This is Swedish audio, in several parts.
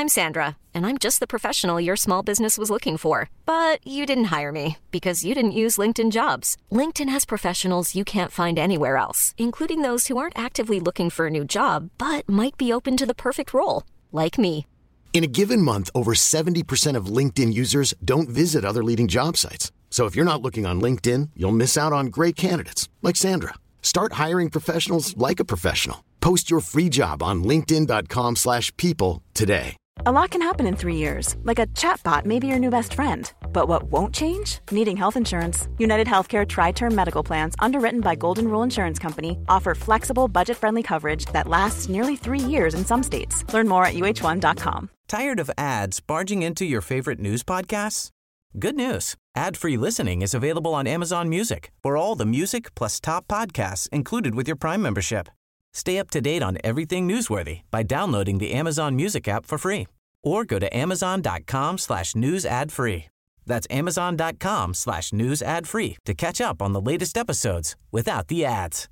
I'm Sandra, and I'm just the professional your small business was looking for. But you didn't hire me because you didn't use LinkedIn Jobs. LinkedIn has professionals you can't find anywhere else, including those who aren't actively looking for a new job, but might be open to the perfect role, like me. In a given month, over 70% of LinkedIn users don't visit other leading job sites. So if you're not looking on LinkedIn, you'll miss out on great candidates like Sandra. Start hiring professionals like a professional. Post your free job on linkedin.com/people today. A lot can happen in 3 years, like a chatbot may be your new best friend. But what won't change? Needing health insurance. United Healthcare Tri-Term Medical Plans, underwritten by Golden Rule Insurance Company, offer flexible, budget-friendly coverage that lasts nearly 3 years in some states. Learn more at uh1.com. Tired of ads barging into your favorite news podcasts? Good news. Ad-free listening is available on Amazon Music for all the music plus top podcasts included with your Prime membership. Stay up to date on everything newsworthy by downloading the Amazon Music app for free or go to amazon.com/news ad free. That's amazon.com/news ad free to catch up on the latest episodes without the ads.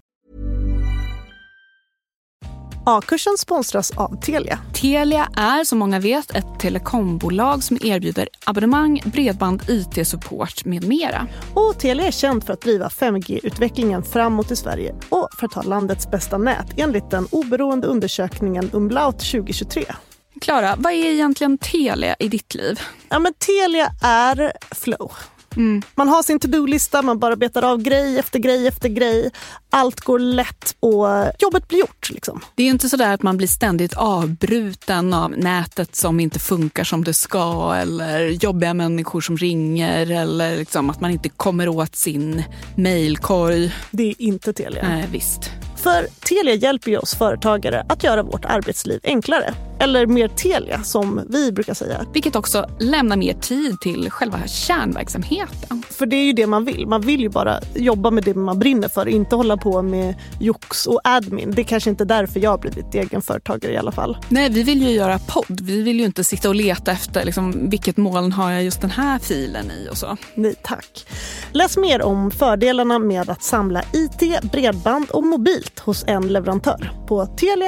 A-kursen sponsras av Telia. Telia är, som många vet, ett telekombolag som erbjuder abonnemang, bredband, IT-support med mera. Och Telia är känd för att driva 5G-utvecklingen framåt i Sverige och för att ha landets bästa nät enligt den oberoende undersökningen Umlaut 2023. Klara, vad är egentligen Telia i ditt liv? Ja, men Telia är flow. Man har sin to-do-lista, man bara betar av grej efter grej efter grej. Allt går lätt och jobbet blir gjort. Liksom. Det är ju inte så där att man blir ständigt avbruten av nätet som inte funkar som det ska, eller jobbiga människor som ringer, eller liksom att man inte kommer åt sin mejlkorg. Det är inte Telia. Nej, visst. För Telia hjälper ju oss företagare att göra vårt arbetsliv enklare. Eller mer Telia, som vi brukar säga. Vilket också lämnar mer tid till själva kärnverksamheten. För det är ju det man vill. Man vill ju bara jobba med det man brinner för. Inte hålla på med jox och admin. Det är kanske inte därför jag har blivit egenföretagare i alla fall. Nej, vi vill ju göra podd. Vi vill ju inte sitta och leta efter liksom, vilket moln har jag just den här filen i och så. Nej, tack. Läs mer om fördelarna med att samla IT, bredband och mobilt hos en leverantör på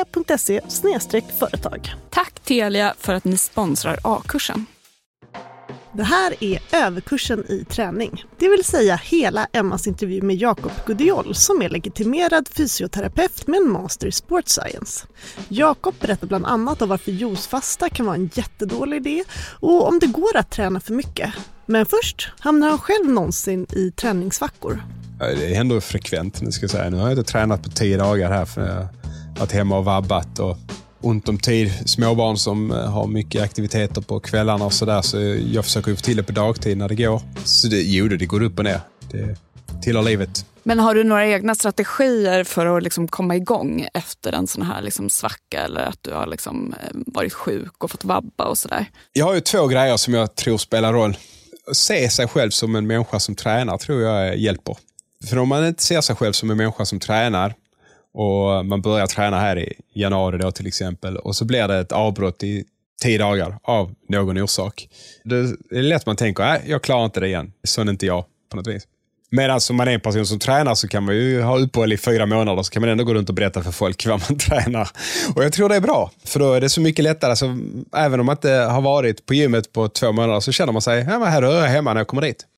telia.se/företag. Tack Telia för att ni sponsrar A-kursen. Det här är överkursen i träning. Det vill säga hela Emmas intervju med Jakob Gudiol som är legitimerad fysioterapeut med en master i sports science. Jakob berättar bland annat om varför juicefasta kan vara en jättedålig idé och om det går att träna för mycket. Men först hamnar han själv någonsin i träningsvackor. Det händer frekvent, nu ska jag säga. Nu har jag inte tränat på 10 dagar här för jag har varit hemma och vabbat och ont om tid. Småbarn som har mycket aktiviteter på kvällarna och sådär, så jag försöker få till det på dagtid när det går. Så det går upp och ner. Det tillhör livet. Men har du några egna strategier för att liksom komma igång efter en sån här liksom svacka, eller att du har liksom varit sjuk och fått vabba och sådär? Jag har ju 2 grejer som jag tror spelar roll. Se sig själv som en människa som tränar tror jag hjälper. För om man inte ser sig själv som en människa som tränar och man börjar träna här i januari då till exempel, och så blir det ett avbrott i 10 dagar av någon orsak. Det är lätt man tänker, jag klarar inte det igen. Så är inte jag på något vis. Medan som man är en person som tränar så kan man ju ha uppehåll i 4 månader, så kan man ändå gå runt och berätta för folk vad man tränar. Och jag tror det är bra, för då är det så mycket lättare. Så även om man inte har varit på gymmet på 2 månader så känner man sig, men här är jag hemma när jag kommer dit.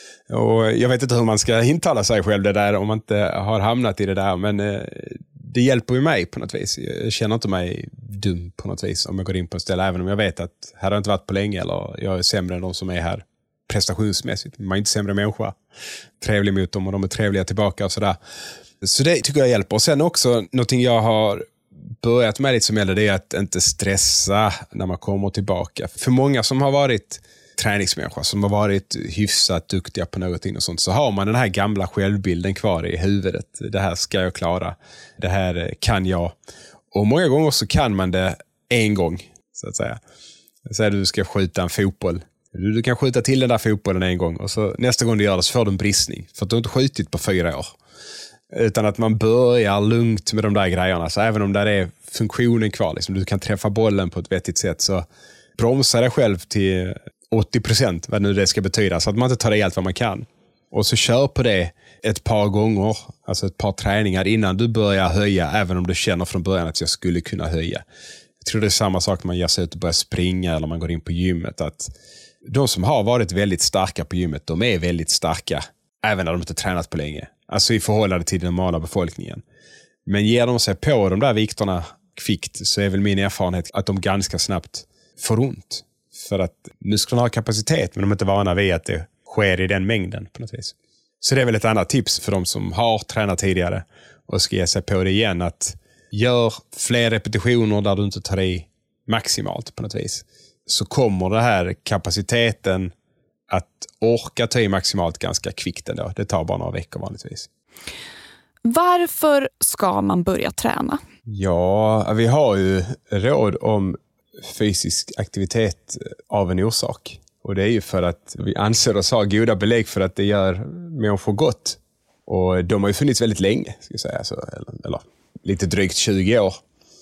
Och jag vet inte hur man ska intala sig själv det där om man inte har hamnat i det där, men det hjälper ju mig på något vis. Jag känner inte mig dum på något vis om jag går in på ett ställe, även om jag vet att här har jag inte varit på länge eller jag är sämre än de som är här prestationsmässigt. Man är inte sämre människa. Trevlig mot dem och de är trevliga tillbaka och sådär. Så det tycker jag hjälper. Och sen också någonting jag har börjat med lite som gäller, det är att inte stressa när man kommer tillbaka. För många som har varit träningsmänniskor, som har varit hyfsat duktiga på någonting och sånt, så har man den här gamla självbilden kvar i huvudet. Det här ska jag klara. Det här kan jag. Och många gånger så kan man det en gång, så att säga. Säg att du ska skjuta en fotboll. Du kan skjuta till den där fotbollen en gång och så nästa gång du gör det så får du en bristning. För att du inte skjutit på 4 år. Utan att man börjar lugnt med de där grejerna. Så även om det är funktionen kvar, liksom, du kan träffa bollen på ett vettigt sätt, så bromsa dig själv till 80%, vad nu det ska betyda. Så att man inte tar det allt vad man kan. Och så kör på det ett par gånger, alltså ett par träningar innan du börjar höja, även om du känner från början att jag skulle kunna höja. Jag tror det är samma sak när man ger sig ut och börjar springa eller man går in på gymmet. Att de som har varit väldigt starka på gymmet, de är väldigt starka även när de inte tränat på länge. Alltså i förhållande till den normala befolkningen. Men ger de sig på de där vikterna kvickt så är väl min erfarenhet att de ganska snabbt får ont. För att musklerna har kapacitet men de är inte vana vid att det sker i den mängden på något vis. Så det är väl ett annat tips för de som har tränat tidigare och ska ge sig på det igen. Att gör fler repetitioner där du inte tar i maximalt på något vis. Så kommer det här kapaciteten att orka ta i maximalt ganska kvickt ändå. Det tar bara några veckor vanligtvis. Varför ska man börja träna? Ja, vi har ju råd om fysisk aktivitet av en orsak. Och det är ju för att vi anser oss ha goda belägg för att det gör människor gott. Och de har ju funnits väldigt länge, ska jag säga. Så, eller lite drygt 20 år.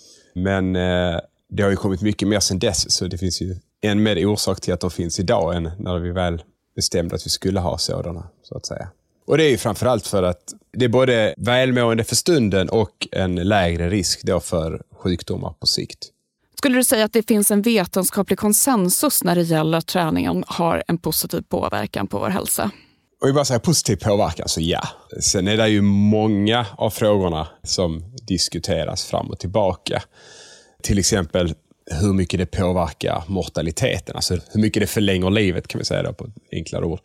Men det har ju kommit mycket mer sedan dess. Så det finns ju en mer orsak till att de finns idag än när vi väl bestämde att vi skulle ha sådana, så att säga. Och det är ju framförallt för att det är både välmående för stunden och en lägre risk då för sjukdomar på sikt. Skulle du säga att det finns en vetenskaplig konsensus när det gäller att träningen har en positiv påverkan på vår hälsa? Och vi bara säger positiv påverkan, så ja. Sen är det ju många av frågorna som diskuteras fram och tillbaka. Till exempel hur mycket det påverkar mortaliteten. Alltså hur mycket det förlänger livet, kan vi säga då på enklare ord.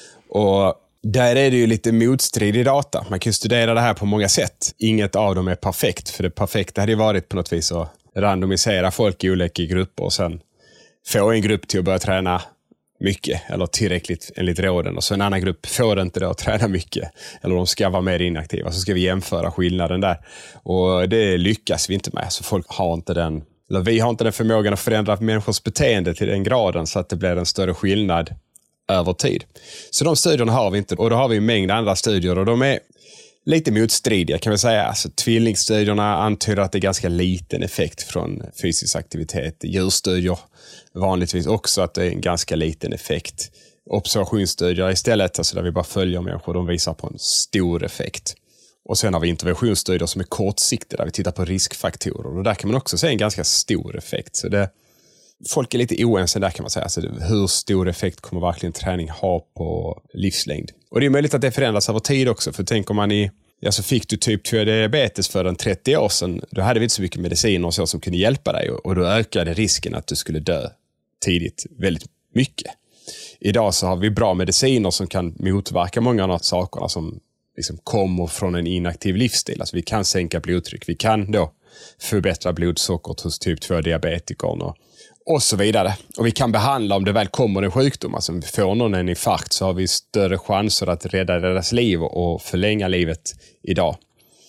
Och där är det ju lite motstridig data. Man kan ju studera det här på många sätt. Inget av dem är perfekt. För det perfekta hade ju varit på något vis att randomisera folk i olika grupper och sen få en grupp till att börja träna mycket eller tillräckligt enligt råden och så en annan grupp får inte då att träna mycket eller de ska vara mer inaktiva, så ska vi jämföra skillnaden där och det lyckas vi inte med. Så folk har inte den, eller vi har inte den förmågan att förändra människors beteende till den graden så att det blir en större skillnad över tid. Så de studierna har vi inte, och då har vi en mängd andra studier och de är lite motstridiga, kan vi säga. Alltså, tvillingstudierna antyder att det är ganska liten effekt från fysisk aktivitet. Djurstudier vanligtvis också att det är en ganska liten effekt. Observationsstudier istället, alltså där vi bara följer människor, de visar på en stor effekt. Och sen har vi interventionsstudier som är kortsiktiga där vi tittar på riskfaktorer och där kan man också se en ganska stor effekt. Så det, folk är lite oense där, kan man säga. Alltså, hur stor effekt kommer verkligen träning ha på livslängd? Och det är möjligt att det förändras över tid också. För tänker man så fick du typ 2 diabetes för 30 år sedan. Då hade vi inte så mycket mediciner och så som kunde hjälpa dig. Och då ökade risken att du skulle dö tidigt väldigt mycket. Idag så har vi bra mediciner som kan motverka många av de sakerna som liksom kommer från en inaktiv livsstil. Alltså vi kan sänka blodtryck. Vi kan då förbättra blodsockret hos typ 2 diabetikern och så vidare. Och vi kan behandla om det väl kommer en sjukdom. Alltså om vi får någon en infarkt så har vi större chanser att rädda deras liv och förlänga livet idag.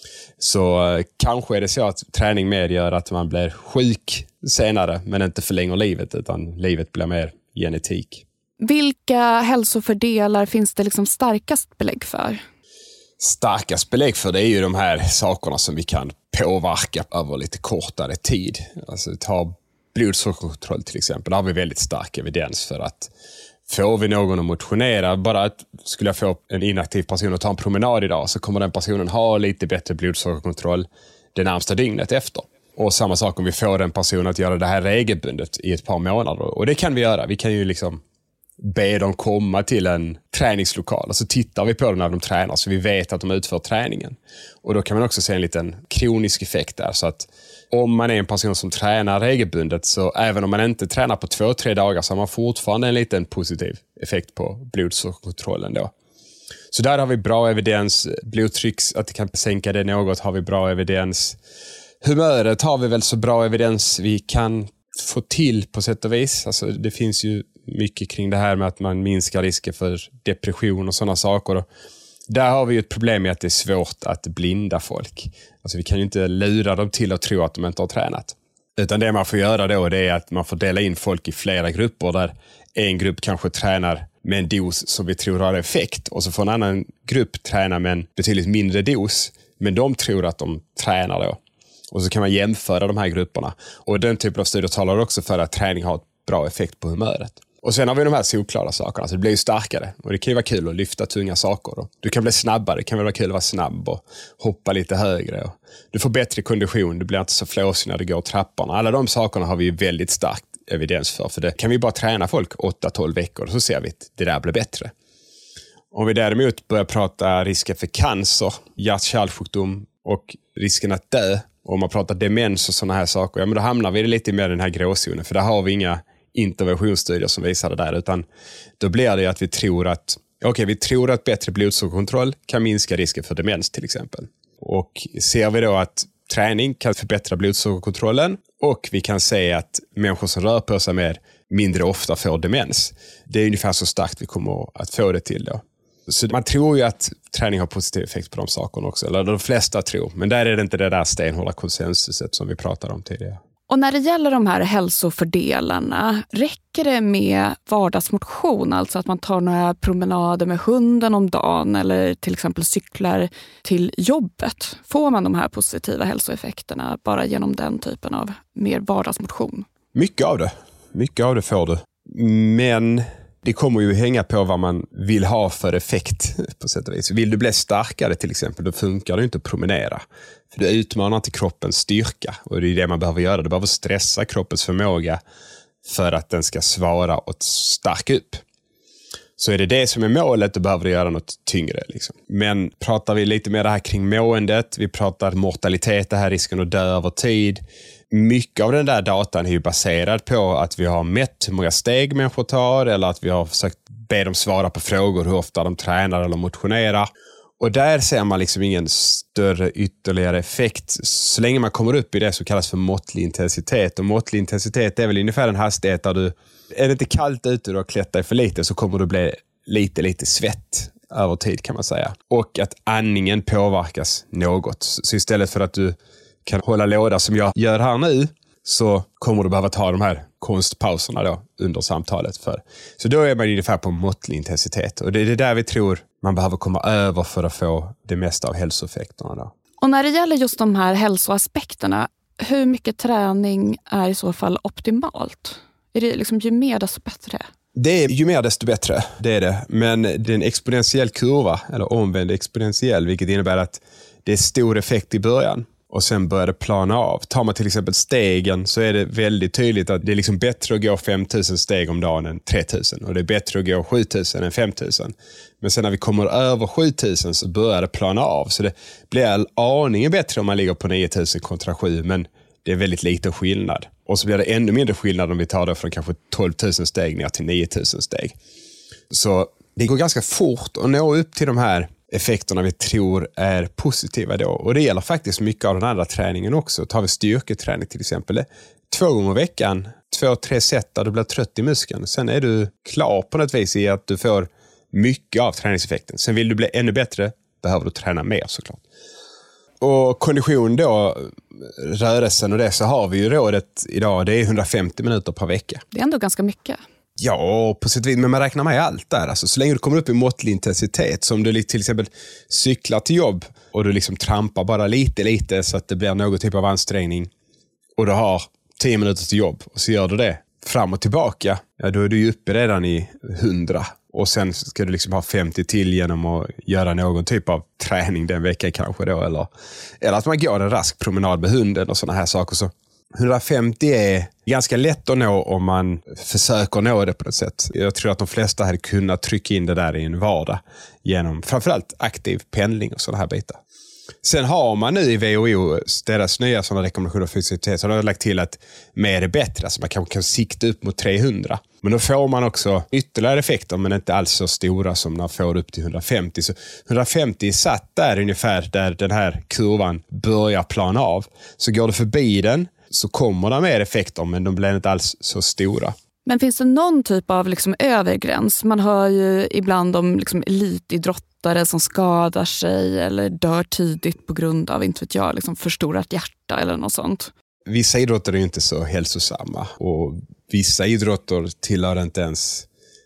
Så kanske är det så att träning medgör att man blir sjuk senare men inte förlänger livet utan livet blir mer genetik. Vilka hälsofördelar finns det liksom starkast belägg för? Starkast belägg för det är ju de här sakerna som vi kan påverka över lite kortare tid. Alltså ta blodsockerkontroll till exempel. Där har vi väldigt stark evidens för att får vi någon att motionera, bara att skulle jag få en inaktiv person att ta en promenad idag så kommer den personen ha lite bättre blodsockerkontroll det närmsta dygnet efter. Och samma sak om vi får den personen att göra det här regelbundet i ett par månader. Och det kan vi göra. Vi kan ju liksom be dem komma till en träningslokal och så tittar vi på dem när de tränar så vi vet att de utför träningen. Och då kan man också se en liten kronisk effekt där, så att om man är en person som tränar regelbundet så även om man inte tränar på 2-3 dagar så har man fortfarande en liten positiv effekt på blodsockerkontrollen då. Så där har vi bra evidens. Blodtrycks, att det kan sänka det något, har vi bra evidens. Humöret har vi väl så bra evidens vi kan få till på sätt och vis. Alltså det finns ju mycket kring det här med att man minskar risker för depression och sådana saker. Där har vi ju ett problem med att det är svårt att blinda folk. Alltså vi kan ju inte lura dem till att tro att de inte har tränat. Utan det man får göra då det är att man får dela in folk i flera grupper där en grupp kanske tränar med en dos som vi tror har effekt och så får en annan grupp träna med en betydligt mindre dos men de tror att de tränar då. Och så kan man jämföra de här grupperna. Och den typen av studier talar också för att träning har ett bra effekt på humöret. Och sen har vi de här solklara sakerna. Så det blir ju starkare. Och det kan ju vara kul att lyfta tunga saker. Då. Du kan bli snabbare. Det kan väl vara kul att vara snabb och hoppa lite högre. Och du får bättre kondition. Du blir inte så flåsig när du går trapporna. Alla de sakerna har vi ju väldigt starkt evidens för det kan vi bara träna folk 8-12 veckor och så ser vi att det där blir bättre. Om vi däremot börjar prata risker för cancer, hjärt-kärlsjukdom och risken att dö, och om man pratar demens och sådana här saker, ja, men då hamnar vi lite mer i den här gråzonen, för där har vi inga interventionsstudier som visar det där, utan då blir det att vi tror att bättre blodsockerkontroll kan minska risken för demens till exempel. Och ser vi då att träning kan förbättra blodsockerkontrollen och vi kan se att människor som rör på sig mer mindre ofta får demens. Det är ungefär så starkt vi kommer att få det till då. Så man tror ju att träning har positiv effekt på de sakerna också. Eller de flesta tror. Men där är det inte det där stenhårda konsensuset som vi pratade om tidigare. Och när det gäller de här hälsofördelarna, räcker det med vardagsmotion? Alltså att man tar några promenader med hunden om dagen eller till exempel cyklar till jobbet? Får man de här positiva hälsoeffekterna bara genom den typen av mer vardagsmotion? Mycket av det får du. Men det kommer ju hänga på vad man vill ha för effekt på sätt och vis. Vill du bli starkare till exempel, då funkar det inte att promenera. För det utmanar inte kroppens styrka. Och det är det man behöver göra. Du behöver stressa kroppens förmåga för att den ska svara och starka upp. Så är det som är målet, då behöver du göra något tyngre. Liksom. Men pratar vi lite mer det här kring måendet, vi pratar mortalitet, det här risken att dö över tid. Mycket av den där datan är ju baserad på att vi har mätt hur många steg människor tar eller att vi har försökt be dem svara på frågor hur ofta de tränar eller motionerar. Och där ser man liksom ingen större ytterligare effekt så länge man kommer upp i det som kallas för måttlig intensitet. Och måttlig intensitet är väl ungefär en hastighet där är det inte kallt ute och du har klätt dig för lite så kommer du bli lite svett över tid kan man säga. Och att andningen påverkas något. Så istället för att du kan hålla låda som jag gör här nu så kommer du behöva ta de här konstpauserna då under samtalet. Så då är man ungefär på måttlig intensitet. Och det är där vi tror man behöver komma över för att få det mesta av hälsoeffekterna då. Och när det gäller just de här hälsoaspekterna, hur mycket träning är i så fall optimalt? Är det liksom ju mer desto bättre? Det är ju mer desto bättre, det är det. Men det är en exponentiell kurva, eller omvänd exponentiell, vilket innebär att det är stor effekt i början. Och sen börjar det plana av. Tar man till exempel stegen så är det väldigt tydligt att det är liksom bättre att gå 5000 steg om dagen än 3000. Och det är bättre att gå 7000 än 5000. Men sen när vi kommer över 7000 så börjar det plana av. Så det blir aningen bättre om man ligger på 9000 kontra 7. Men det är väldigt liten skillnad. Och så blir det ännu mindre skillnad om vi tar det från kanske 12 000 steg ner till 9000 steg. Så det går ganska fort att nå upp till de här effekterna vi tror är positiva då. Och det gäller faktiskt mycket av den andra träningen också. Tar vi styrketräning till exempel. 2 gånger i veckan, 2-3 set där du blir trött i muskeln. Sen är du klar på något vis i att du får mycket av träningseffekten. Sen vill du bli ännu bättre, behöver du träna mer såklart. Och kondition då, rörelsen och det, så har vi ju rådet idag. Det är 150 minuter per vecka. Det är ändå ganska mycket. Ja, på sätt och vis, men man räknar med allt där. Alltså, så länge du kommer upp i måttlig intensitet, som du till exempel cyklar till jobb och du liksom trampar bara lite så att det blir någon typ av ansträngning och du har 10 minuter till jobb och så gör du det fram och tillbaka, ja, då är du ju uppe redan i 100 och sen ska du liksom ha 50 till genom att göra någon typ av träning den veckan kanske då, eller att man går en rask promenad med hunden och sådana här saker. Så 150 är ganska lätt att nå om man försöker nå det på något sätt. Jag tror att de flesta hade kunnat trycka in det där i en vardag genom framförallt aktiv pendling och sådana här bitar. Sen har man nu i WHO deras nya sådana rekommendationer för fysioterapi, så de har lagt till att mer är bättre. Alltså man kan sikta upp mot 300. Men då får man också ytterligare effekter, men inte alls så stora som när man får upp till 150. Så 150 är satt där ungefär där den här kurvan börjar plana av. Så går du förbi den så kommer det mer effekter, men de blir inte alls så stora. Men finns det någon typ av liksom övergräns? Man hör ju ibland om liksom elitidrottare som skadar sig eller dör tidigt på grund av, inte vet jag, liksom förstorat hjärta eller något sånt. Vissa idrotter är ju inte så hälsosamma och vissa idrotter tillhör inte ens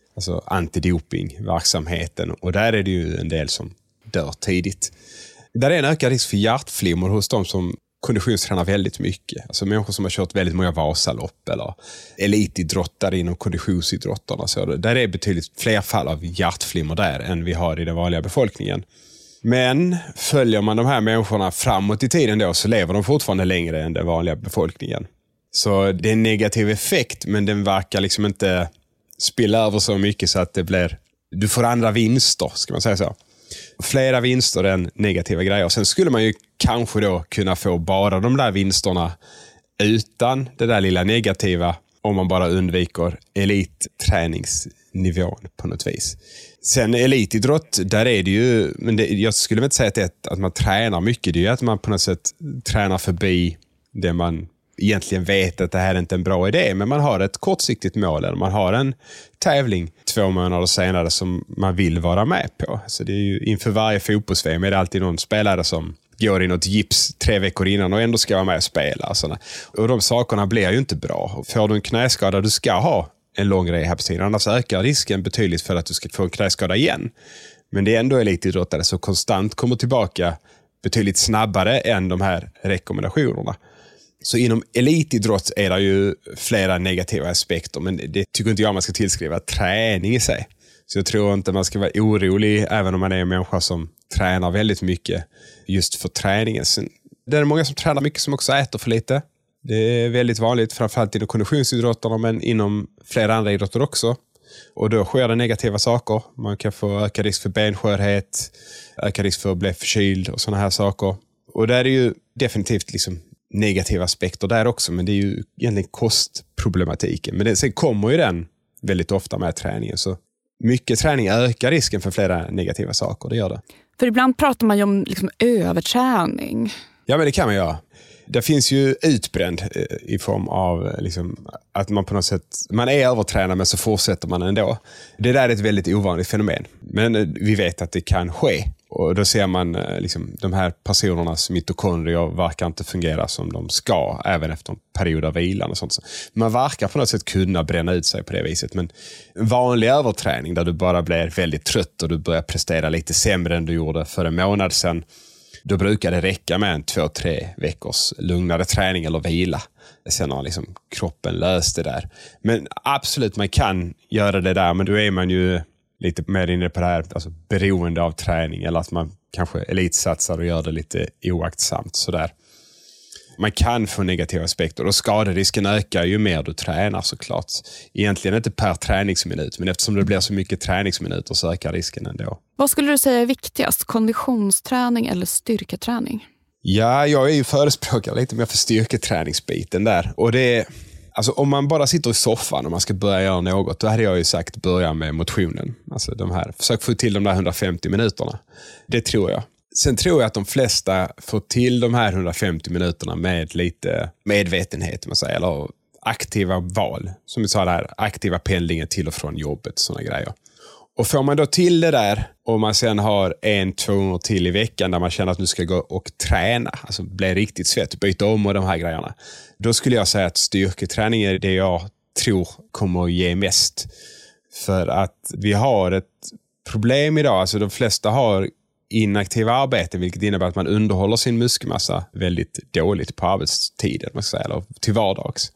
antidopingverksamheten, och där är det ju en del som dör tidigt. Där är en ökad risk för hjärtflimmer hos de som konditionstränar väldigt mycket. Alltså människor som har kört väldigt många Vasalopp eller elitidrottare inom konditionsidrotterna. Så där är betydligt fler fall av hjärtflimmer där än vi har i den vanliga befolkningen. Men följer man de här människorna framåt i tiden då, så lever de fortfarande längre än den vanliga befolkningen. Så det är en negativ effekt, men den verkar liksom inte spilla över så mycket så att det blir, du får andra vinster, ska man säga så. Flera vinster än negativa grejer. Sen skulle man ju kanske då kunna få bara de där vinsterna utan det där lilla negativa, om man bara undviker elitträningsnivån på något vis. Sen elitidrott, där är det ju, men jag skulle inte säga att man tränar mycket, det är ju att man på något sätt tränar förbi det man egentligen vet att det här är inte en bra idé, men man har ett kortsiktigt mål, eller man har en tävling 2 månader senare som man vill vara med på. Så det är ju inför varje fotbolls-VM är det alltid någon spelare som går i något gips 3 veckor innan och ändå ska vara med och spela. Och de sakerna blir ju inte bra. Får du en knäskada, du ska ha en lång rehabstid, annars ökar risken betydligt för att du ska få en knäskada igen. Men det är ändå elitidrottare som konstant kommer tillbaka betydligt snabbare än de här rekommendationerna. Så inom elitidrott är det ju flera negativa aspekter, men det tycker inte jag man ska tillskriva träning i sig. Så jag tror inte man ska vara orolig även om man är en människa som tränar väldigt mycket just för träningen. Sen, det är många som tränar mycket som också äter för lite. Det är väldigt vanligt, framförallt inom konditionsidrotterna, men inom flera andra idrotter också. Och då sker det negativa saker. Man kan få ökad risk för benskörhet, ökad risk för att bli förkyld och sådana här saker. Och där är det ju definitivt liksom negativa aspekter där också, men det är ju egentligen kostproblematiken. Men sen kommer ju den väldigt ofta med träningen, så mycket träning ökar risken för flera negativa saker, det gör det. För ibland pratar man ju om liksom överträning. Ja, men det kan man göra. Det finns ju utbränd i form av liksom att man på något sätt, man är övertränad men så fortsätter man ändå. Det där är ett väldigt ovanligt fenomen. Men vi vet att det kan ske. Och då ser man liksom, de här personernas mitokondrier verkar inte fungera som de ska, även efter en period av vilan och sånt. Man verkar på något sätt kunna bränna ut sig på det viset. Men en vanlig överträning där du bara blir väldigt trött och du börjar prestera lite sämre än du gjorde för en månad sedan, då brukar det räcka med en 2-3 veckors lugnare träning eller vila. Sen har liksom kroppen löst det där. Men absolut, man kan göra det där, men då är man ju lite mer inne på det här, alltså beroende av träning, eller att man kanske elitsatsar och gör det lite oaktsamt sådär. Man kan få negativa aspekter och skaderisken ökar ju mer du tränar såklart. Egentligen inte per träningsminut, men eftersom det blir så mycket träningsminuter så ökar risken ändå. Vad skulle du säga är viktigast? Konditionsträning eller styrketräning? Ja, jag är ju förespråkare lite mer för styrketräningsbiten där. Och det är, alltså om man bara sitter i soffan och man ska börja göra något, då hade jag ju sagt börja med motionen. Alltså försök få till de där 150 minuterna. Det tror jag. Sen tror jag att de flesta får till de här 150 minuterna med lite medvetenhet, man säger, eller aktiva val. Som vi sa där, aktiva pendlingar till och från jobbet, sådana grejer. Och får man då till det där och man sen har 1-2 gånger till i veckan där man känner att nu ska gå och träna, alltså bli riktigt svett, byta om och de här grejerna. Då skulle jag säga att styrketräning är det jag tror kommer att ge mest. För att vi har ett problem idag, alltså de flesta har inaktiva arbeten, vilket innebär att man underhåller sin muskelmassa väldigt dåligt på arbetstiden, man ska säga, eller till vardags.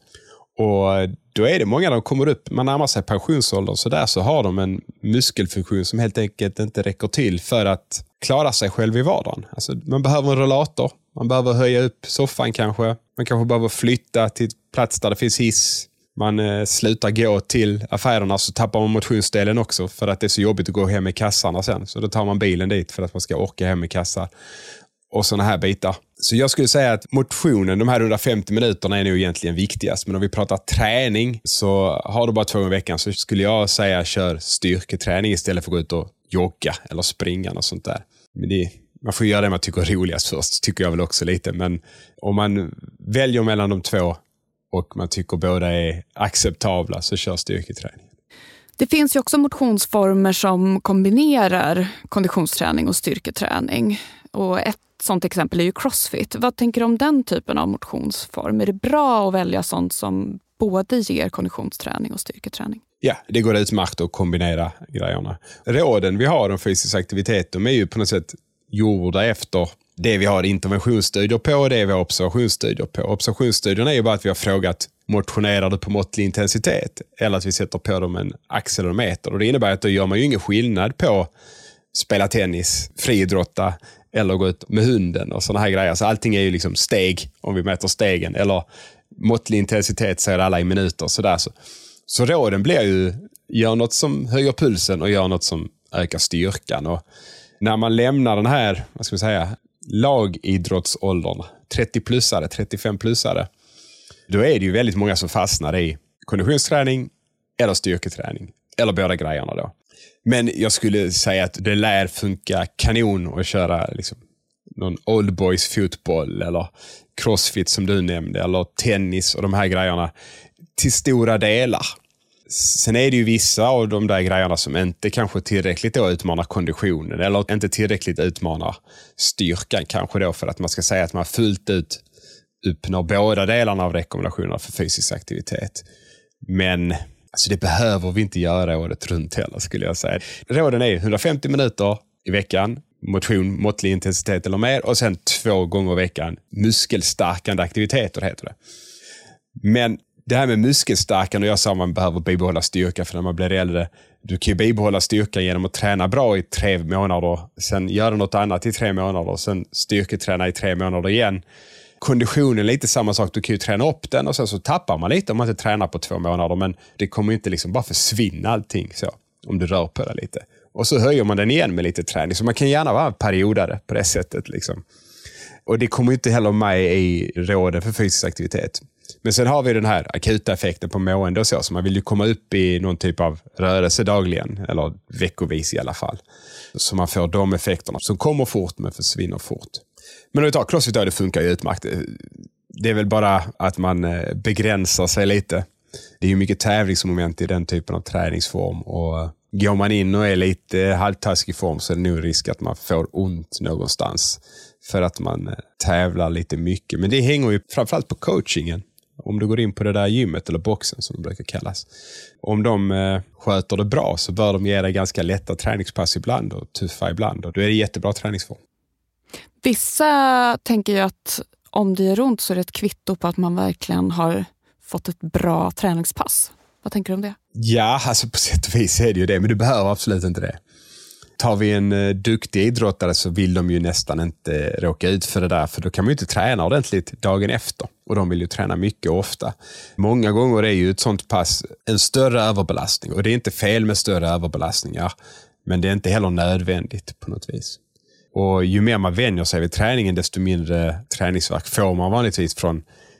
Och då är det många som kommer upp, man närmar sig pensionsåldern så har de en muskelfunktion som helt enkelt inte räcker till för att klara sig själv i vardagen. Alltså man behöver en rollator, man behöver höja upp soffan kanske, man kanske behöver flytta till plats där det finns hiss. Man slutar gå till affärerna, så tappar man motionsdelen också för att det är så jobbigt att gå hem i kassarna sen. Så då tar man bilen dit för att man ska orka hem i kassar och såna här bitar. Så jag skulle säga att motionen, de här 150 minuterna är nog egentligen viktigast. Men om vi pratar träning, så har du bara 2 gånger i veckan, så skulle jag säga kör styrketräning istället för att gå ut och jogga eller springa och sånt där. Men man får göra det man tycker är roligast först, tycker jag väl också lite. Men om man väljer mellan de två och man tycker båda är acceptabla, så kör styrketräning. Det finns ju också motionsformer som kombinerar konditionsträning och styrketräning. Och ett sånt exempel är ju CrossFit. Vad tänker du om den typen av motionsform? Är det bra att välja sånt som både ger konditionsträning och styrketräning? Ja, det går utmärkt att kombinera grejerna. Råden vi har om fysisk aktivitet, de är ju på något sätt gjorda efter det vi har interventionsstudier på och det vi har observationsstudier på. Observationsstudierna är ju bara att vi har frågat, motionerar du på måttlig intensitet? Eller att vi sätter på dem en accelerometer. Och det innebär att då gör man ju ingen skillnad på spela tennis, friidrotta eller gå ut med hunden och sådana här grejer. Så allting är ju liksom steg, om vi mäter stegen. Eller måttlig intensitet säger alla i minuter. Så råden blir ju, gör något som höjer pulsen och gör något som ökar styrkan. Och när man lämnar den här, vad ska vi säga, lagidrottsåldern, 30-plussare, 35-plussare, då är det ju väldigt många som fastnar i konditionsträning eller styrketräning. Eller båda grejerna då. Men jag skulle säga att det lär funka kanon att köra liksom någon old boys fotboll eller crossfit som du nämnde eller tennis och de här grejerna till stora delar. Sen är det ju vissa av de där grejerna som inte kanske tillräckligt då utmanar konditionen eller inte tillräckligt utmanar styrkan kanske då för att man ska säga att man fullt ut uppnår båda delarna av rekommendationerna för fysisk aktivitet. Men alltså det behöver vi inte göra året runt heller skulle jag säga. Råden är 150 minuter i veckan, motion, måttlig intensitet eller mer och sen 2 gånger i veckan muskelstarkande aktiviteter heter det. Men det här med muskelstarkande, jag sa att man behöver bibehålla styrka för när man blir äldre. Du kan ju bibehålla styrka genom att träna bra i 3 månader, sen göra något annat i 3 månader, sen styrketräna i 3 månader igen. Konditionen är lite samma sak, du kan ju träna upp den och sen så tappar man lite om man inte tränar på 2 månader, men det kommer ju inte liksom bara försvinna allting så, om du rör på det lite. Och så höjer man den igen med lite träning, så man kan gärna vara periodare på det sättet liksom. Och det kommer ju inte heller med i råden för fysisk aktivitet. Men sen har vi den här akuta effekten på mående och så man vill ju komma upp i någon typ av rörelse dagligen, eller veckovis i alla fall. Så man får de effekterna som kommer fort men försvinner fort. Men om vi tar crossfit då, det funkar ju utmärkt. Det är väl bara att man begränsar sig lite. Det är ju mycket tävlingsmoment i den typen av träningsform och går man in och är lite halvtaskig form så är det nog risk att man får ont någonstans för att man tävlar lite mycket. Men det hänger ju framförallt på coachingen. Om du går in på det där gymmet eller boxen som det brukar kallas. Om de sköter det bra så bör de ge dig ganska lätta träningspass ibland och tuffa ibland. Och då är det jättebra träningsform. Vissa tänker ju att om det gör ont så är det ett kvitto på att man verkligen har fått ett bra träningspass. Vad tänker du om det? Ja, alltså på sätt och vis är det ju det. Men du behöver absolut inte det. Tar vi en duktig idrottare så vill de ju nästan inte råka ut för det där. För då kan man ju inte träna ordentligt dagen efter. Och de vill ju träna mycket och ofta. Många gånger är ju ett sånt pass en större överbelastning. Och det är inte fel med större överbelastningar. Men det är inte heller nödvändigt på något vis. Och ju mer man vänjer sig vid träningen desto mindre träningsvärk får man vanligtvis från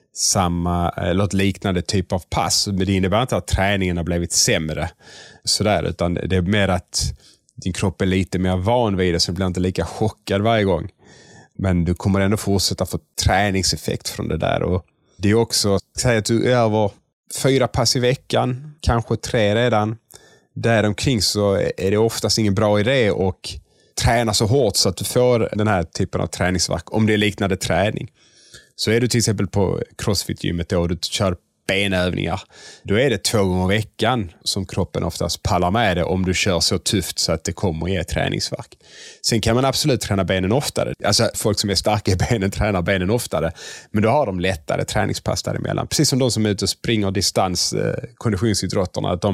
samma eller ett liknande typ av pass. Men det innebär inte att träningen har blivit sämre sådär, utan det är mer att din kropp är lite mer van vid det så du blir inte lika chockad varje gång. Men du kommer ändå fortsätta få träningseffekt från det där. Och det är också, säg att du är över 4 pass i veckan, kanske 3 redan. Däromkring så är det oftast ingen bra idé och träna så hårt så att du får den här typen av träningsvärk om det är liknande träning. Så är du till exempel på CrossFit-gymmet och du kör benövningar, då är det 2 gånger i veckan som kroppen oftast pallar med det om du kör så tufft så att det kommer ge träningsvärk. Sen kan man absolut träna benen oftare. Alltså folk som är starka i benen tränar benen oftare, men då har de lättare träningspass däremellan. Precis som de som är ute och springer distans, konditionsidrotterna, att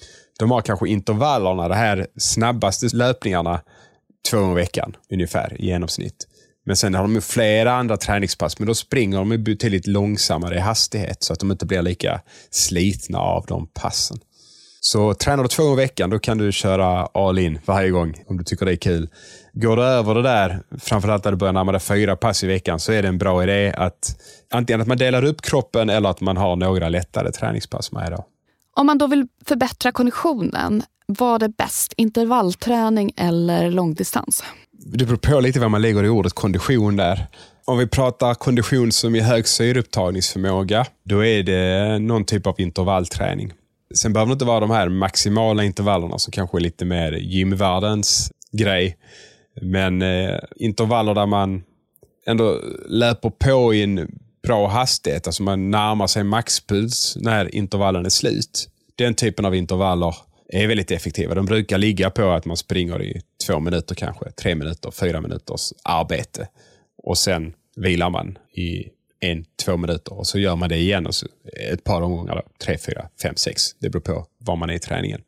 de har kanske intervallerna, det här snabbaste löpningarna 2 gånger i veckan ungefär i genomsnitt. Men sen har de ju flera andra träningspass, men då springer de ju betydligt långsammare i hastighet så att de inte blir lika slitna av de passen. Så tränar du 2 gånger i veckan, då kan du köra all in varje gång om du tycker det är kul. Går du över det där, framförallt när du börjar närma dig 4 pass i veckan, så är det en bra idé att antingen att man delar upp kroppen eller att man har några lättare träningspass med då. Om man då vill förbättra konditionen, vad är bäst? Intervallträning eller långdistans? Det beror på lite vad man lägger i ordet kondition där. Om vi pratar kondition som är hög syreupptagningsförmåga, då är det någon typ av intervallträning. Sen behöver det inte vara de här maximala intervallerna som kanske är lite mer gymvärldens grej. Men intervaller där man ändå löper på i en bra hastighet, alltså man närmar sig maxpuls när intervallen är slut. Den typen av intervaller är väldigt effektiva. De brukar ligga på att man springer i 2 minuter kanske, 3 minuter, 4 minuters arbete. och sen vilar man i 1-2 minuter och så gör man det igen och så ett par omgångar, 3, 4, 5, 6. Det beror på var man är i träningen.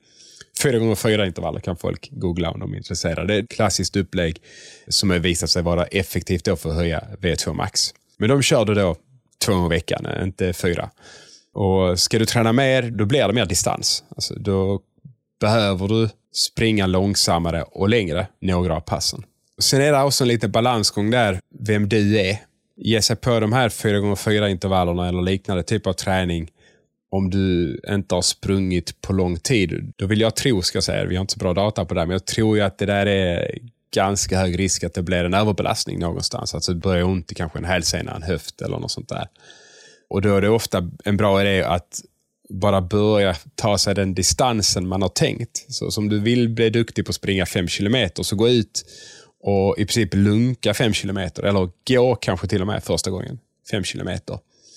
4x4 intervaller kan folk googla om de är intresserade. Det är ett klassiskt upplägg som har visat sig vara effektivt då för att höja VO2 max. Men de kör du då 2 gånger i veckan, inte 4. Och ska du träna mer, då blir det mer distans. Alltså, då behöver du springa långsammare och längre några av passen. Sen är det också en liten balansgång där, vem du är. Ge sig på de här 4x4 intervallerna eller liknande typ av träning om du inte har sprungit på lång tid. Då vill jag tro, ska jag säga, vi har inte så bra data på det, men jag tror ju att det där är ganska hög risk att det blir en överbelastning någonstans. Alltså det börjar ont i kanske en hälsena, en höft eller något sånt där. Och då är det ofta en bra idé att bara börja ta sig den distansen man har tänkt. Så som du vill bli duktig på att springa 5 kilometer, så gå ut och i princip lunka 5 kilometer eller gå kanske till och med första gången 5 kilometer.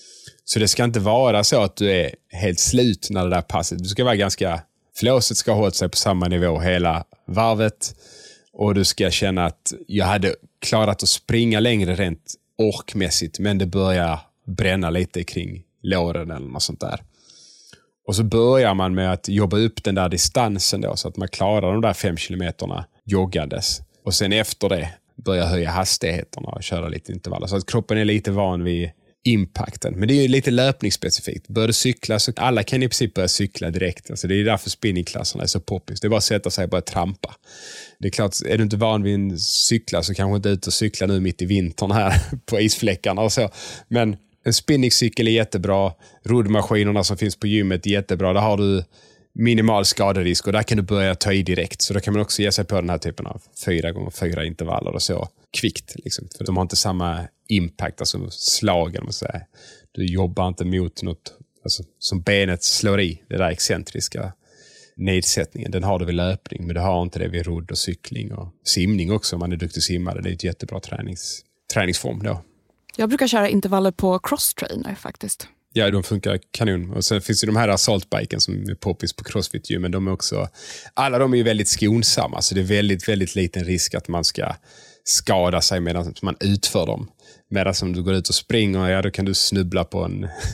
Så det ska inte vara så att du är helt slut när det där passet. Du ska vara ganska, flåset ska hålla sig på samma nivå hela varvet och du ska känna att jag hade klarat att springa längre rent orkmässigt, men det börjar bränna lite kring låren eller något sånt där. Och så börjar man med att jobba upp den där distansen då, så att man klarar de där 5 kilometerna joggandes. Och sen efter det börja höja hastigheterna och köra lite intervaller. Så att kroppen är lite van vid impacten. Men det är ju lite löpningsspecifikt. Börjar du cykla så alla kan i princip börja cykla direkt. Alltså det är därför spinningklasserna är så poppis. Det är bara att sätta sig och börja trampa. Det är klart, är du inte van vid en cykla så kanske inte ut och cykla nu mitt i vintern här på isfläckarna och så. Men en spinningcykel är jättebra. Roddmaskinerna som finns på gymmet är jättebra. Där har du minimal skaderisk och där kan du börja ta i direkt. Så då kan man också ge sig på den här typen av 4x4 intervaller och så kvickt. Liksom. För de har inte samma impact, alltså slagen. Man säger. Du jobbar inte mot något alltså, som benet slår i, det där excentriska nedsättningen. Den har du vid löpning, men du har inte det vid rodd och cykling och simning också om man är duktig simmare. Det är ett jättebra träningsform då. Jag brukar köra intervaller på crosstrainer faktiskt. Ja, de funkar kanon. Och sen finns det de här assaultbiken som är poppis på CrossFit-gym, men de är också, alla de är ju väldigt skonsamma, så det är väldigt, väldigt liten risk att man ska skada sig medan man utför dem. Medan som du går ut och springer, ja, då kan du snubbla på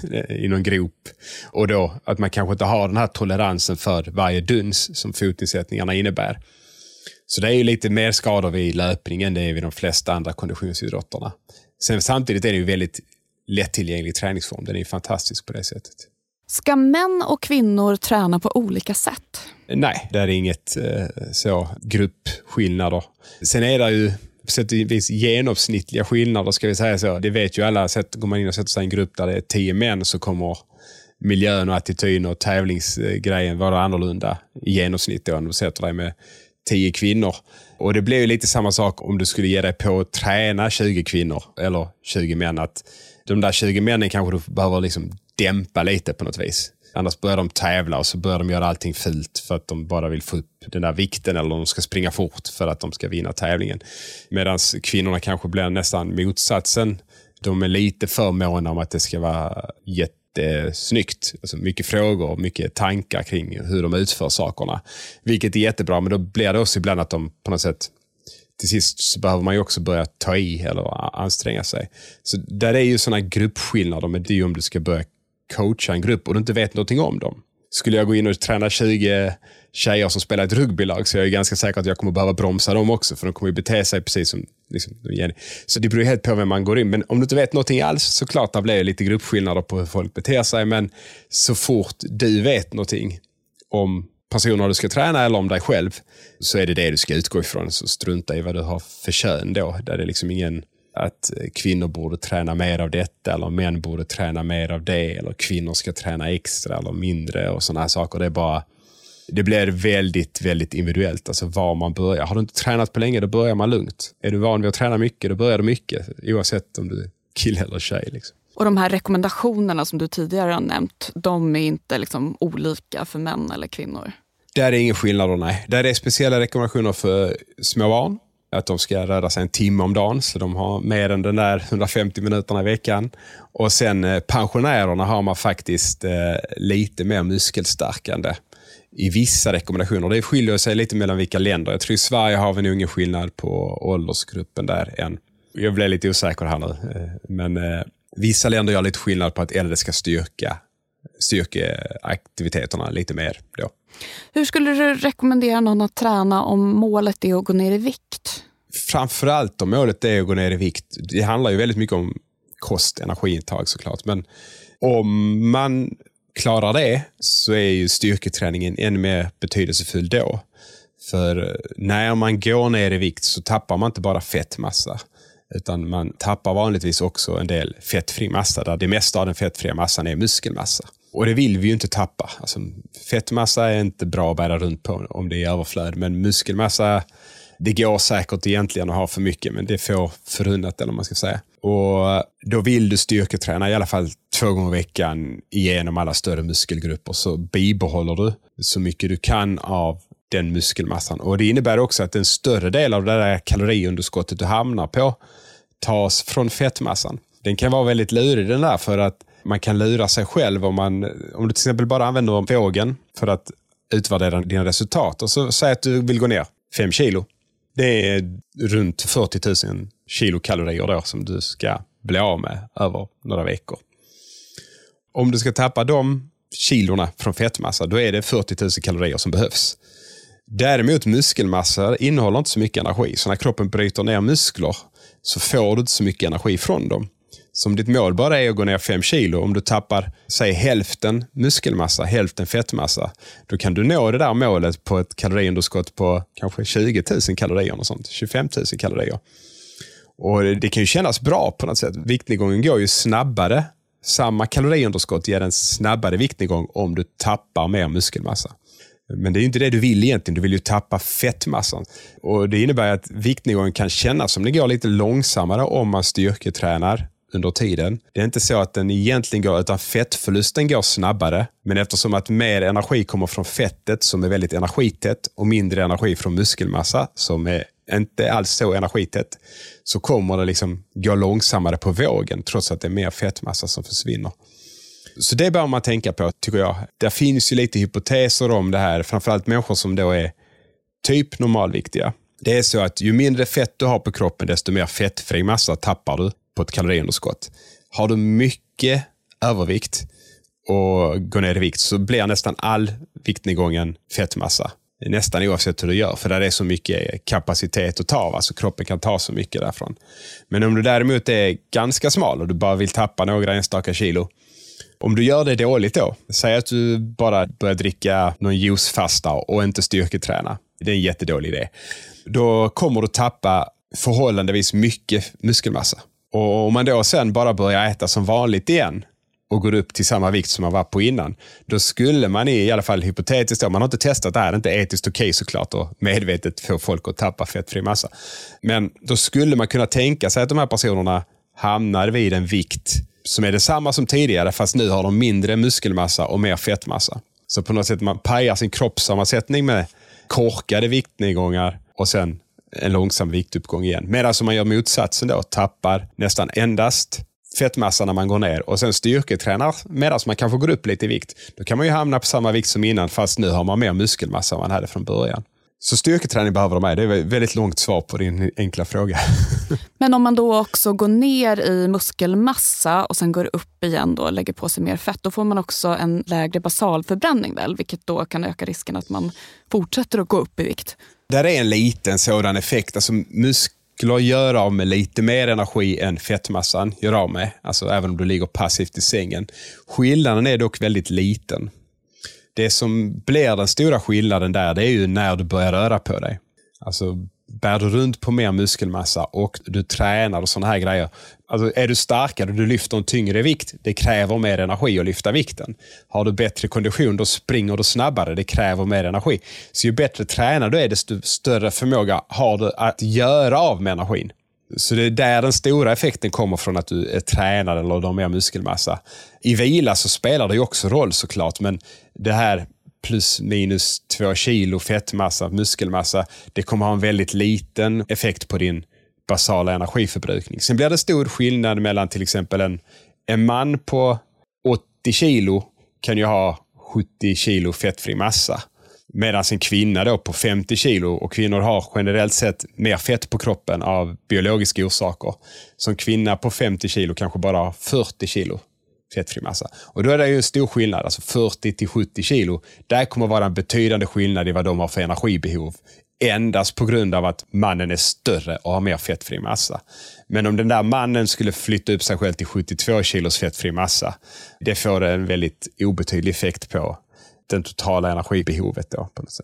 i någon grop. Och då att man kanske inte har den här toleransen för varje duns som fotnedsättningarna innebär. Så det är ju lite mer skador vid löpning än det är vid de flesta andra konditionsidrotterna. Sen samtidigt är det ju väldigt lättillgänglig träningsform. Den är ju fantastisk på det sättet. Ska män och kvinnor träna på olika sätt? Nej, det är inget så gruppskillnader. Sen är det ju på sätt och vis genomsnittliga skillnader, ska vi säga så. Det vet ju alla. Går man in och sätter sig i en grupp där det är 10 män så kommer miljön och attityden och tävlingsgrejen vara annorlunda i genomsnitt då, om du sätter dig med 10 kvinnor. Och det blir ju lite samma sak om du skulle ge dig på att träna 20 kvinnor eller 20 män. Att de där 20 männen kanske du behöver liksom dämpa lite på något vis. Annars börjar de tävla och så börjar de göra allting fult för att de bara vill få upp den där vikten eller de ska springa fort för att de ska vinna tävlingen. Medan kvinnorna kanske blir nästan motsatsen. De är lite för måna om att det ska vara jättesnyggt. Alltså mycket frågor och mycket tankar kring hur de utför sakerna. Vilket är jättebra, men då blir det också ibland att de på något sätt till sist så behöver man ju också börja ta i eller anstränga sig. Så där är ju sådana gruppskillnader, men det är ju om du ska börja coacha en grupp och du inte vet någonting om dem. Skulle jag gå in och träna 20 tjejer som spelar ett rugbylag så är jag ganska säker att jag kommer behöva bromsa dem också, för de kommer ju bete sig precis som liksom, så det beror helt på vem man går in. Men om du inte vet någonting alls, så klart det blir lite gruppskillnader på hur folk beter sig, men så fort du vet någonting om personer du ska träna eller om dig själv, så är det du ska utgå ifrån. Så strunta i vad du har för kön då. Där det är liksom ingen att kvinnor borde träna mer av detta eller män borde träna mer av det eller kvinnor ska träna extra eller mindre och sådana här saker. Det blir väldigt, väldigt individuellt. Alltså var man börjar. Har du inte tränat på länge, då börjar man lugnt. Är du van vid att träna mycket, då börjar du mycket. Oavsett om du är kille eller tjej liksom. Och de här rekommendationerna som du tidigare har nämnt, de är inte liksom olika för män eller kvinnor? Där är ingen skillnad, nej. Där är speciella rekommendationer för små barn. Att de ska röra sig 1 timme om dagen, så de har mer än den där 150 minuterna i veckan. Och sen pensionärerna har man faktiskt lite mer muskelstärkande i vissa rekommendationer. Det skiljer sig lite mellan vilka länder. Jag tror i Sverige har vi nog ingen skillnad på åldersgruppen där än. Jag blev lite osäker här nu. Men vissa länder gör lite skillnad på att äldre ska styrka aktiviteterna lite mer då. Hur skulle du rekommendera någon att träna om målet är att gå ner i vikt? Framförallt om målet är att gå ner i vikt. Det handlar ju väldigt mycket om kost, energiintag såklart. Men om man klarar det så är ju styrketräningen ännu mer betydelsefull då. För när man går ner i vikt så tappar man inte bara fettmassa. Utan man tappar vanligtvis också en del fettfri massa där det mesta av den fettfria massan är muskelmassa. Och det vill vi ju inte tappa. Alltså, fettmassa är inte bra att bära runt på om det är överflöd. Men muskelmassa, det går säkert egentligen att ha för mycket. Men det får förunnat eller man ska säga. Och då vill du styrketräna i alla fall 2 gånger i veckan igenom alla större muskelgrupper. Så bibehåller du så mycket du kan av den muskelmassan. Och det innebär också att en större del av det där kaloriunderskottet du hamnar på tas från fettmassan. Den kan vara väldigt lurig den där för att man kan lura sig själv om du till exempel bara använder vågen för att utvärdera dina resultat. Och så säger att du vill gå ner 5 kilo. Det är runt 40 000 kilokalorier då som du ska bli av med över några veckor. Om du ska tappa de kilorna från fettmassa, då är det 40 000 kalorier som behövs. Däremot muskelmassa innehåller inte så mycket energi. Så när kroppen bryter ner muskler så får du inte så mycket energi från dem. Så om ditt mål bara är att gå ner 5 kilo, om du tappar, säg hälften muskelmassa, hälften fettmassa, då kan du nå det där målet på ett kaloriunderskott på kanske 20 000 kalorier och sånt, 25 000 kalorier. Och det kan ju kännas bra på något sätt. Viktnedgången går ju snabbare. Samma kaloriunderskott ger en snabbare viktnedgång om du tappar mer muskelmassa. Men det är ju inte det du vill egentligen. Du vill ju tappa fettmassan. Och det innebär att viktnedgången kan kännas som det går lite långsammare om man styrketränar under tiden. Det är inte så att den egentligen går, utan fettförlusten går snabbare. Men eftersom att mer energi kommer från fettet som är väldigt energitätt och mindre energi från muskelmassa som är inte alls så energitätt, så kommer det liksom gå långsammare på vågen trots att det är mer fettmassa som försvinner. Så det bör man tänka på, tycker jag. Det finns ju lite hypoteser om det här, framförallt människor som då är typ normalviktiga. Det är så att ju mindre fett du har på kroppen, desto mer fettfri massa tappar du på ett kaloriunderskott. Har du mycket övervikt och går ner i vikt så blir nästan all viktnedgången fettmassa. Nästan oavsett hur du gör, för där är så mycket kapacitet att ta. Alltså kroppen kan ta så mycket därifrån. Men om du däremot är ganska smal och du bara vill tappa några enstaka kilo, om du gör det dåligt då, säg att du bara börjar dricka någon juicefasta och inte styrketräna. Det är en jättedålig idé. Då kommer du tappa förhållandevis mycket muskelmassa. Och om man då sen bara börjar äta som vanligt igen och går upp till samma vikt som man var på innan, då skulle man i alla fall hypotetiskt, man har inte testat det här, det är inte etiskt okej såklart och medvetet få folk att tappa fettfri massa. Men då skulle man kunna tänka sig att de här personerna hamnar vid en vikt som är detsamma som tidigare, fast nu har de mindre muskelmassa och mer fettmassa. Så på något sätt man pajar sin kroppssammansättning med korkade viktnedgångar och sen en långsam viktuppgång igen. Medan som man gör motsatsen då, tappar nästan endast fettmassa när man går ner och sen styrketränar medan man kanske går upp lite i vikt. Då kan man ju hamna på samma vikt som innan, fast nu har man mer muskelmassa än man hade från början. Så styrketräning behöver de här. Det är ett väldigt långt svar på din enkla fråga. Men om man då också går ner i muskelmassa och sen går upp igen då och lägger på sig mer fett, då får man också en lägre basalförbränning väl, vilket då kan öka risken att man fortsätter att gå upp i vikt. Där är en liten sådan effekt. Alltså muskler gör av med lite mer energi än fettmassan gör av med. Alltså även om du ligger passivt i sängen. Skillnaden är dock väldigt liten. Det som blir den stora skillnaden där, det är ju när du börjar röra på dig. Alltså bär du runt på mer muskelmassa och du tränar och sådana här grejer. Alltså är du starkare och du lyfter en tyngre vikt, det kräver mer energi att lyfta vikten. Har du bättre kondition, då springer du snabbare, det kräver mer energi. Så ju bättre tränar du är, desto större förmåga har du att göra av med energin. Så det är där den stora effekten kommer från, att du är tränad eller har mer muskelmassa. I vila så spelar det ju också roll såklart, men det här plus minus 2 kilo fettmassa, muskelmassa, det kommer ha en väldigt liten effekt på din basala energiförbrukning. Sen blir det stor skillnad mellan till exempel en man på 80 kilo kan ju ha 70 kilo fettfri massa. Medan en kvinna då på 50 kilo, och kvinnor har generellt sett mer fett på kroppen av biologiska orsaker. Som kvinna på 50 kilo kanske bara har 40 kilo fettfri massa. Och då är det ju en stor skillnad, alltså 40 till 70 kilo. Där kommer vara en betydande skillnad i vad de har för energibehov. Endast på grund av att mannen är större och har mer fettfri massa. Men om den där mannen skulle flytta upp sig själv till 72 kilos fettfri massa, det får en väldigt obetydlig effekt på den totala energibehovet då på något sätt.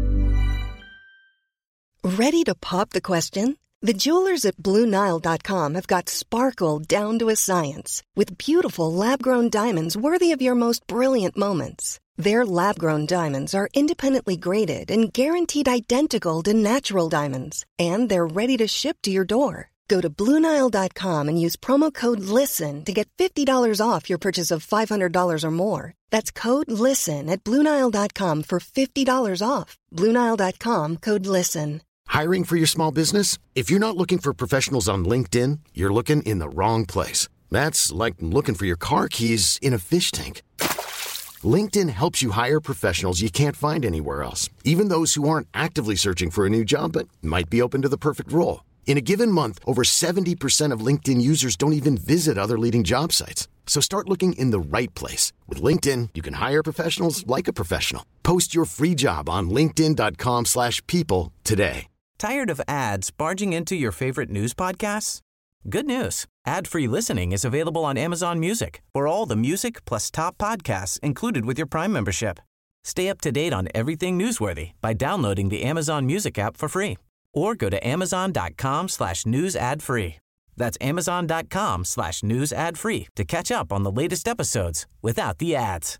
Ready to pop the question? The jewelers at BlueNile.com have got sparkle down to a science with beautiful lab-grown diamonds worthy of your most brilliant moments. Their lab-grown diamonds are independently graded and guaranteed identical to natural diamonds, and they're ready to ship to your door. Go to BlueNile.com and use promo code LISTEN to get $50 off your purchase of $500 or more. That's code LISTEN at BlueNile.com for $50 off. BlueNile.com, code LISTEN. Hiring for your small business? If you're not looking for professionals on LinkedIn, you're looking in the wrong place. That's like looking for your car keys in a fish tank. LinkedIn helps you hire professionals you can't find anywhere else, even those who aren't actively searching for a new job but might be open to the perfect role. In a given month, over 70% of LinkedIn users don't even visit other leading job sites. So start looking in the right place. With LinkedIn, you can hire professionals like a professional. Post your free job on linkedin.com/people today. Tired of ads barging into your favorite news podcasts? Good news. Ad-free listening is available on Amazon Music for all the music plus top podcasts included with your Prime membership. Stay up to date on everything newsworthy by downloading the Amazon Music app for free. Or go to amazon.com/news ad free. That's amazon.com/news ad free to catch up on the latest episodes without the ads.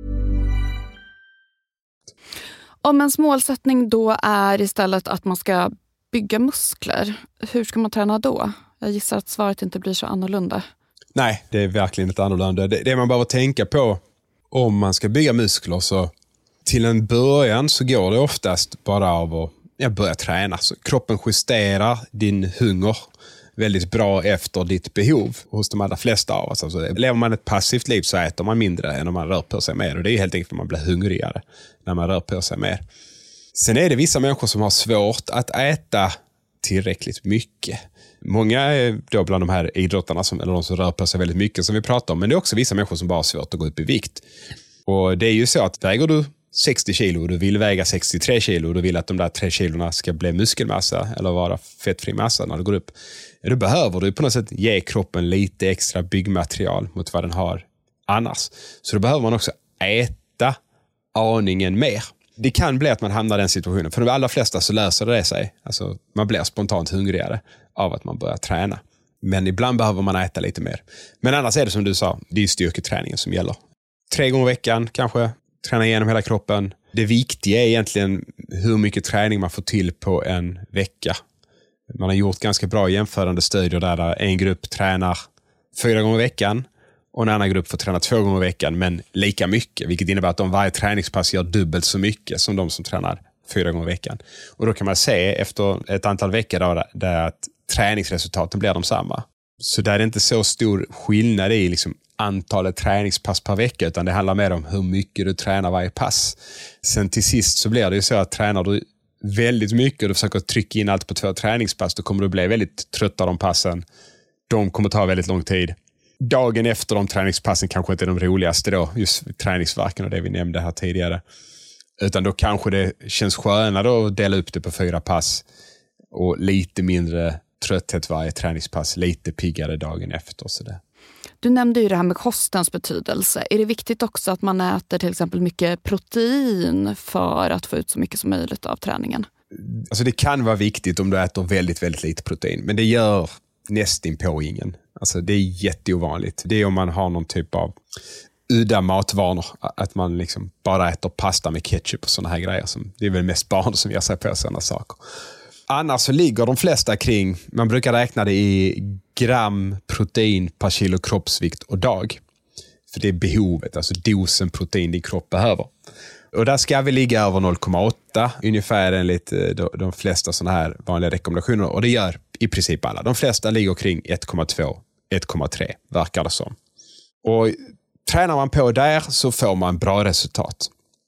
Om ens målsättning då är istället att man ska bygga muskler, hur ska man träna då? Jag gissar att svaret inte blir så annorlunda. Nej, det är verkligen inte annorlunda. Det man behöver tänka på om man ska bygga muskler, så till en början så går det oftast bara av att börja träna. Så kroppen justerar din hunger väldigt bra efter ditt behov hos de allra flesta av oss. Alltså, lever man ett passivt liv så äter man mindre än om man rör på sig mer. Och det är helt enkelt för att man blir hungrigare när man rör på sig mer. Sen är det vissa människor som har svårt att äta tillräckligt mycket. Många är då bland de här idrottarna eller de som rör på sig väldigt mycket som vi pratar om. Men det är också vissa människor som bara har svårt att gå upp i vikt. Och det är ju så att väger du 60 kilo och du vill väga 63 kilo och du vill att de där 3 kilorna ska bli muskelmassa eller vara fettfri massa när du går upp. Då behöver du på något sätt ge kroppen lite extra byggmaterial mot vad den har annars. Så då behöver man också äta aningen mer. Det kan bli att man hamnar i den situationen. För de allra flesta så löser det sig. Alltså, man blir spontant hungrigare av att man börjar träna. Men ibland behöver man äta lite mer. Men annars är det som du sa, det är styrketräningen som gäller. 3 gånger i veckan kanske, träna igenom hela kroppen. Det viktiga är egentligen hur mycket träning man får till på en vecka. Man har gjort ganska bra jämförande studier där en grupp tränar 4 gånger i veckan och en annan grupp får träna 2 gånger i veckan men lika mycket. Vilket innebär att de varje träningspass gör dubbelt så mycket som de som tränar 4 gånger i veckan. Och då kan man se efter ett antal veckor där att träningsresultaten blir de samma. Så där är det inte så stor skillnad i liksom antalet träningspass per vecka, utan det handlar mer om hur mycket du tränar varje pass. Sen till sist så blir det ju så att tränar du väldigt mycket och du försöker trycka in allt på 2 träningspass, då kommer du bli väldigt trött av de passen. De kommer ta väldigt lång tid. Dagen efter de träningspassen kanske inte är de roligaste då, just träningsverken och det vi nämnde här tidigare. Utan då kanske det känns skönare att dela upp det på 4 pass och lite mindre trötthet varje träningspass, lite piggare dagen efter. Så det. Du nämnde ju det här med kostens betydelse. Är det viktigt också att man äter till exempel mycket protein för att få ut så mycket som möjligt av träningen? Alltså det kan vara viktigt om du äter väldigt, väldigt lite protein. Men det gör nästinpå ingen. Alltså det är jätteovanligt. Det är om man har någon typ av udda matvanor. Att man liksom bara äter pasta med ketchup och sådana här grejer. Det är väl mest barn som ger sig på sådana saker. Annars så ligger de flesta kring, man brukar räkna det i gram protein per kilo kroppsvikt och dag. För det är behovet, alltså dosen protein din kropp behöver. Och där ska vi ligga över 0,8 ungefär enligt de flesta sådana här vanliga rekommendationer. Och det gör i princip alla. De flesta ligger kring 1,2, 1,3 verkar det som. Och tränar man på där så får man bra resultat.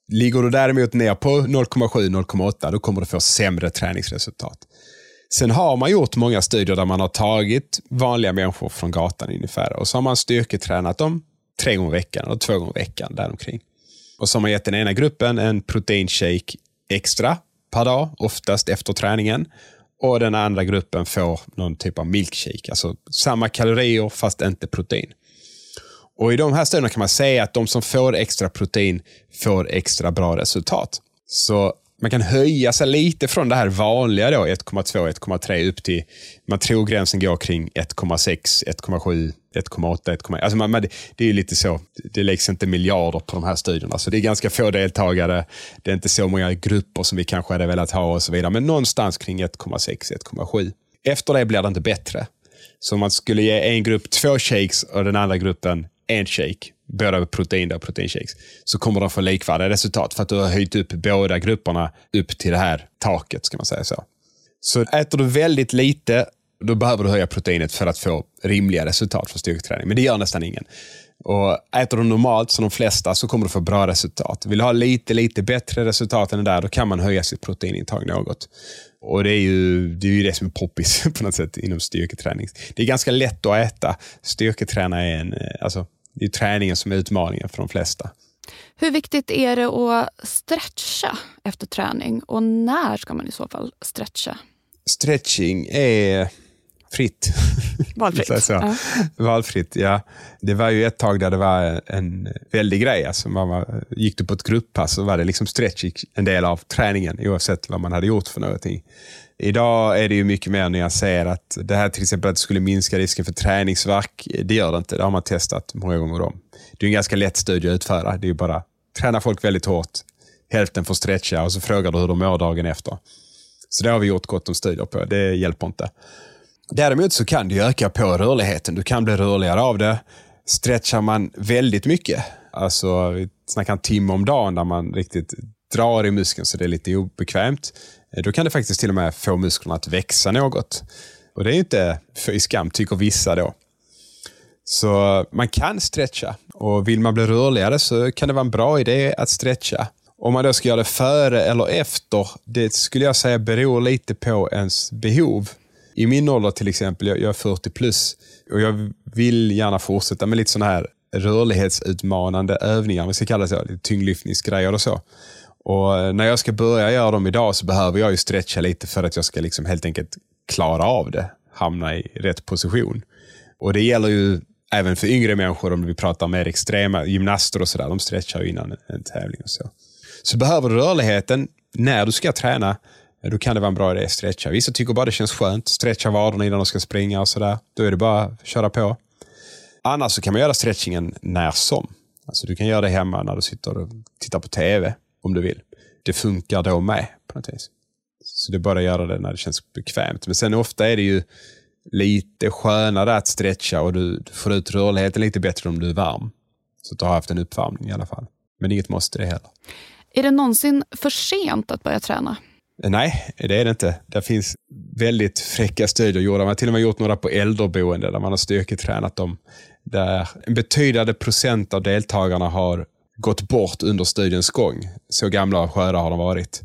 Ligger du däremot ner på 0,7-0,8 då kommer du få sämre träningsresultat. Sen har man gjort många studier där man har tagit vanliga människor från gatan ungefär och så har man styrketränat dem 3 gånger i veckan eller 2 gånger i veckan däromkring. Och så har man gett den ena gruppen en proteinshake extra per dag, oftast efter träningen. Och den andra gruppen får någon typ av milkshake, alltså samma kalorier fast inte protein. Och i de här studierna kan man säga att de som får extra protein får extra bra resultat. Så man kan höja sig lite från det här vanliga då, 1,2, 1,3 upp till, man tror gränsen går kring 1,6, 1,7, 1,8, 1,1. Alltså det är ju lite så, det läggs inte miljarder på de här studierna. Så det är ganska få deltagare, det är inte så många grupper som vi kanske hade velat ha och så vidare. Men någonstans kring 1,6, 1,7. Efter det blir det inte bättre. Så om man skulle ge en grupp 2 shakes och den andra gruppen en shake, båda protein och proteinshakes, så kommer de få likvärdiga resultat för att du har höjt upp båda grupperna upp till det här taket, ska man säga så. Så äter du väldigt lite, då behöver du höja proteinet för att få rimliga resultat för styrketräning. Men det gör nästan ingen. Och äter du normalt som de flesta så kommer du få bra resultat. Vill du ha lite bättre resultat än det där, då kan man höja sitt proteinintag något. Och det är ju det som är poppis på något sätt inom styrketräning. Det är ganska lätt att äta. Styrketräna är det är träningen som är utmaningen för de flesta. Hur viktigt är det att stretcha efter träning och när ska man i så fall stretcha? Stretching är fritt. Valfritt. Ja. Valfritt, ja. Det var ju ett tag där det var en väldig grej. Alltså gick du på ett grupppass så var det liksom stretching en del av träningen oavsett vad man hade gjort för någonting. Idag är det ju mycket mer nyanserat. Det här till exempel att det skulle minska risken för träningsvärk, det gör det inte. Det har man testat många gånger om. Det är en ganska lätt studie att utföra. Det är ju bara träna folk väldigt hårt. Hälften får stretcha och så frågar du hur de mår dagen efter. Så det har vi gjort gott om studier på. Det hjälper inte. Däremot så kan du öka på rörligheten. Du kan bli rörligare av det. Stretchar man väldigt mycket, alltså vi snackar en timme om dagen där man riktigt drar i muskeln så det är lite obekvämt, då kan det faktiskt till och med få musklerna att växa något. Och det är ju inte för i skam, tycker vissa då. Så man kan stretcha, och vill man bli rörligare så kan det vara en bra idé att stretcha. Om man då ska göra det före eller efter, det skulle jag säga beror lite på ens behov. I min ålder till exempel, jag är 40 plus och jag vill gärna fortsätta med lite sådana här rörlighetsutmanande övningar, vi ska kalla det så, lite tyngdlyftningsgrejer och så. Och när jag ska börja göra dem idag så behöver jag ju stretcha lite för att jag ska liksom helt enkelt klara av det, hamna i rätt position. Och det gäller ju även för yngre människor, om vi pratar om mer extrema gymnaster och sådär, de stretchar ju innan en tävling och så. Så behöver du rörligheten när du ska träna, då kan det vara en bra idé att stretcha. Vissa tycker bara det känns skönt, stretcha vaderna innan de ska springa och sådär. Då är det bara att köra på. Annars så kan man göra stretchingen när som. Alltså du kan göra det hemma när du sitter och tittar på tv om du vill. Det funkar då med på något vis. Så det är bara att göra det när det känns bekvämt. Men sen ofta är det ju lite skönare att stretcha och du får ut rörligheten lite bättre om du är varm. Så att du har haft en uppvärmning i alla fall. Men inget måste det heller. Är det någonsin för sent att börja träna? Nej, det är det inte. Det finns väldigt fräcka studier gjorda. Man har till och med gjort några på äldreboende där man har styrketränat dem. Där en betydande procent av deltagarna har gått bort under studiens gång. Så gamla och sköra har de varit.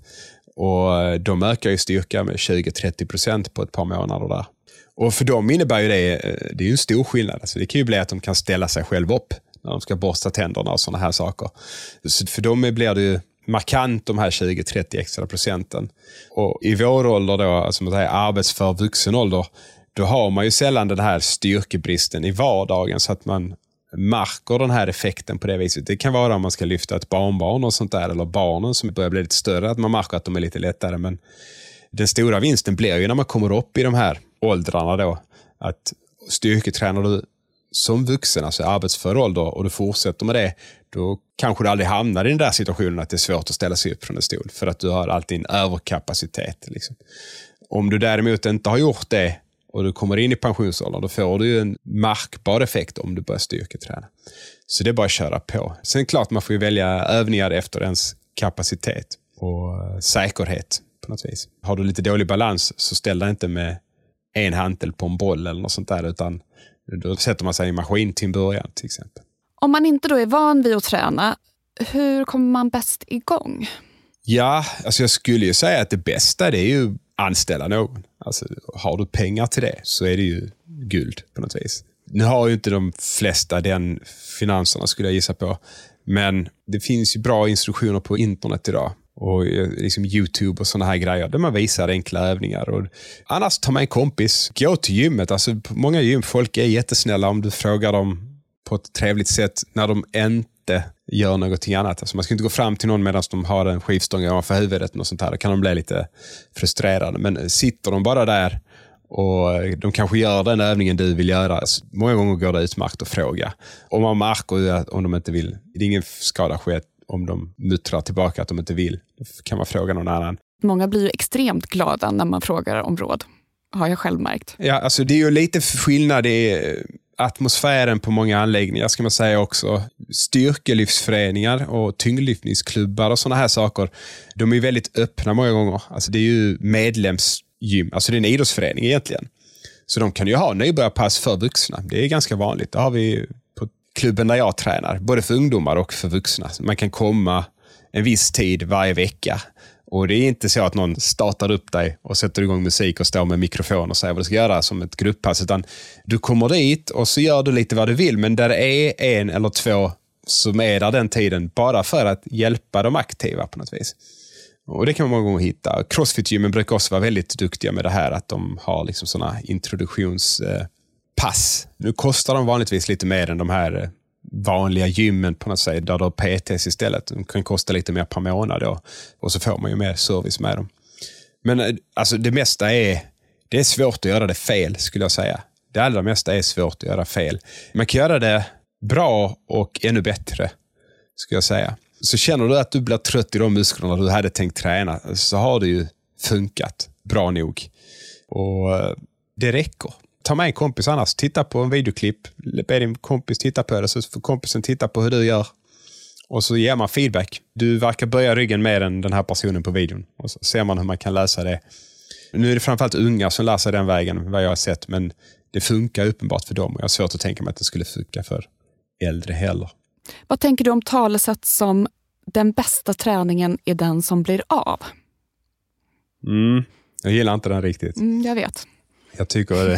Och de ökar ju styrka med 20-30% på ett par månader där. Och för dem innebär ju det är ju en stor skillnad. Alltså det kan ju bli att de kan ställa sig själv upp när de ska borsta tänderna och sådana här saker. Så för dem blir det ju markant de här 20-30 extra procenten. Och i vår ålder då, alltså man säger arbetsför vuxen ålder, då har man ju sällan den här styrkebristen i vardagen så att man märker den här effekten på det viset. Det kan vara om man ska lyfta ett barnbarn och sånt där, eller barnen som börjar bli lite större, att man märker att de är lite lättare. Men den stora vinsten blir ju när man kommer upp i de här åldrarna då, att styrketränar du som vuxen, alltså arbetsför ålder, och du fortsätter med det, då kanske du aldrig hamnar i den där situationen att det är svårt att ställa sig upp från en stol för att du har alltid en överkapacitet. Liksom. Om du däremot inte har gjort det och du kommer in i pensionsåldern, då får du ju en märkbar effekt om du börjar styrketräna. Så det är bara att köra på. Sen klart man får ju välja övningar efter ens kapacitet och säkerhet på något vis. Har du lite dålig balans så ställ dig inte med en hantel på en boll eller något sånt där, utan då sätter man sig i maskin till en början till exempel. Om man inte då är van vid att träna, Hur kommer man bäst igång? Ja, alltså jag skulle ju säga att det bästa det är ju anställa någon. Alltså, har du pengar till det så är det ju guld på något vis. Nu har ju inte de flesta den finanserna skulle jag gissa på. Men det finns ju bra instruktioner på internet idag. Och liksom YouTube och såna här grejer där man visar enkla övningar. Och annars tar man en kompis, gå till gymmet. Alltså på många gym, folk är jättesnälla om du frågar dem på ett trevligt sätt när de inte gör någonting annat. Alltså man ska inte gå fram till någon medan de har en skivstång ovanför huvudet och sånt här. Då kan de bli lite frustrerade. Men sitter de bara där och de kanske gör den övningen du vill göra. Alltså, många gånger går det utmärkt att fråga. Om man märker att om de inte vill, det är ingen skada skett om de muttrar tillbaka att de inte vill. Då kan man fråga någon annan. Många blir ju extremt glada när man frågar om råd. Har jag själv märkt. Ja, alltså det är ju lite skillnad i atmosfären på många anläggningar ska man säga också. Styrkelyftsföreningar och tyngdlyftningsklubbar och sådana här saker. De är ju väldigt öppna många gånger. Alltså det är ju medlemsgym. Alltså det är en idrottsförening egentligen. Så de kan ju ha nybörjarpass för vuxna. Det är ganska vanligt. Det har vi på klubben där jag tränar. Både för ungdomar och för vuxna. Man kan komma en viss tid varje vecka. Och det är inte så att någon startar upp dig och sätter igång musik och står med mikrofon och säger vad du ska göra som ett grupppass. Utan du kommer dit och så gör du lite vad du vill. Men där är en eller två som är där den tiden bara för att hjälpa de aktiva på något vis. Och det kan man många gånger hitta. Crossfit-gymmen brukar också vara väldigt duktiga med det här att de har liksom sådana introduktionspass. Nu kostar de vanligtvis lite mer än de här vanliga gymmen på något sätt där du har PTs istället. De kan kosta lite mer per månad då. Och så får man ju mer service med dem. Men alltså det mesta det är svårt att göra det fel skulle jag säga. Det allra mesta är svårt att göra fel. Man kan göra det bra och ännu bättre skulle jag säga. Så känner du att du blir trött i de musklerna du hade tänkt träna så har det ju funkat bra nog. Och det räcker. Ta med en kompis annars, titta på en videoklipp, be din kompis titta på det så får kompisen titta på hur du gör och så ger man feedback. Du verkar böja ryggen mer än den här personen på videon och så ser man hur man kan lösa det. Nu är det framförallt unga som lär sig den vägen vad jag har sett men det funkar uppenbart för dem och jag har svårt att tänka mig att det skulle funka för äldre heller. Vad tänker du om talesätt som den bästa träningen är den som blir av? Jag gillar inte den riktigt. Jag vet. Jag tycker det.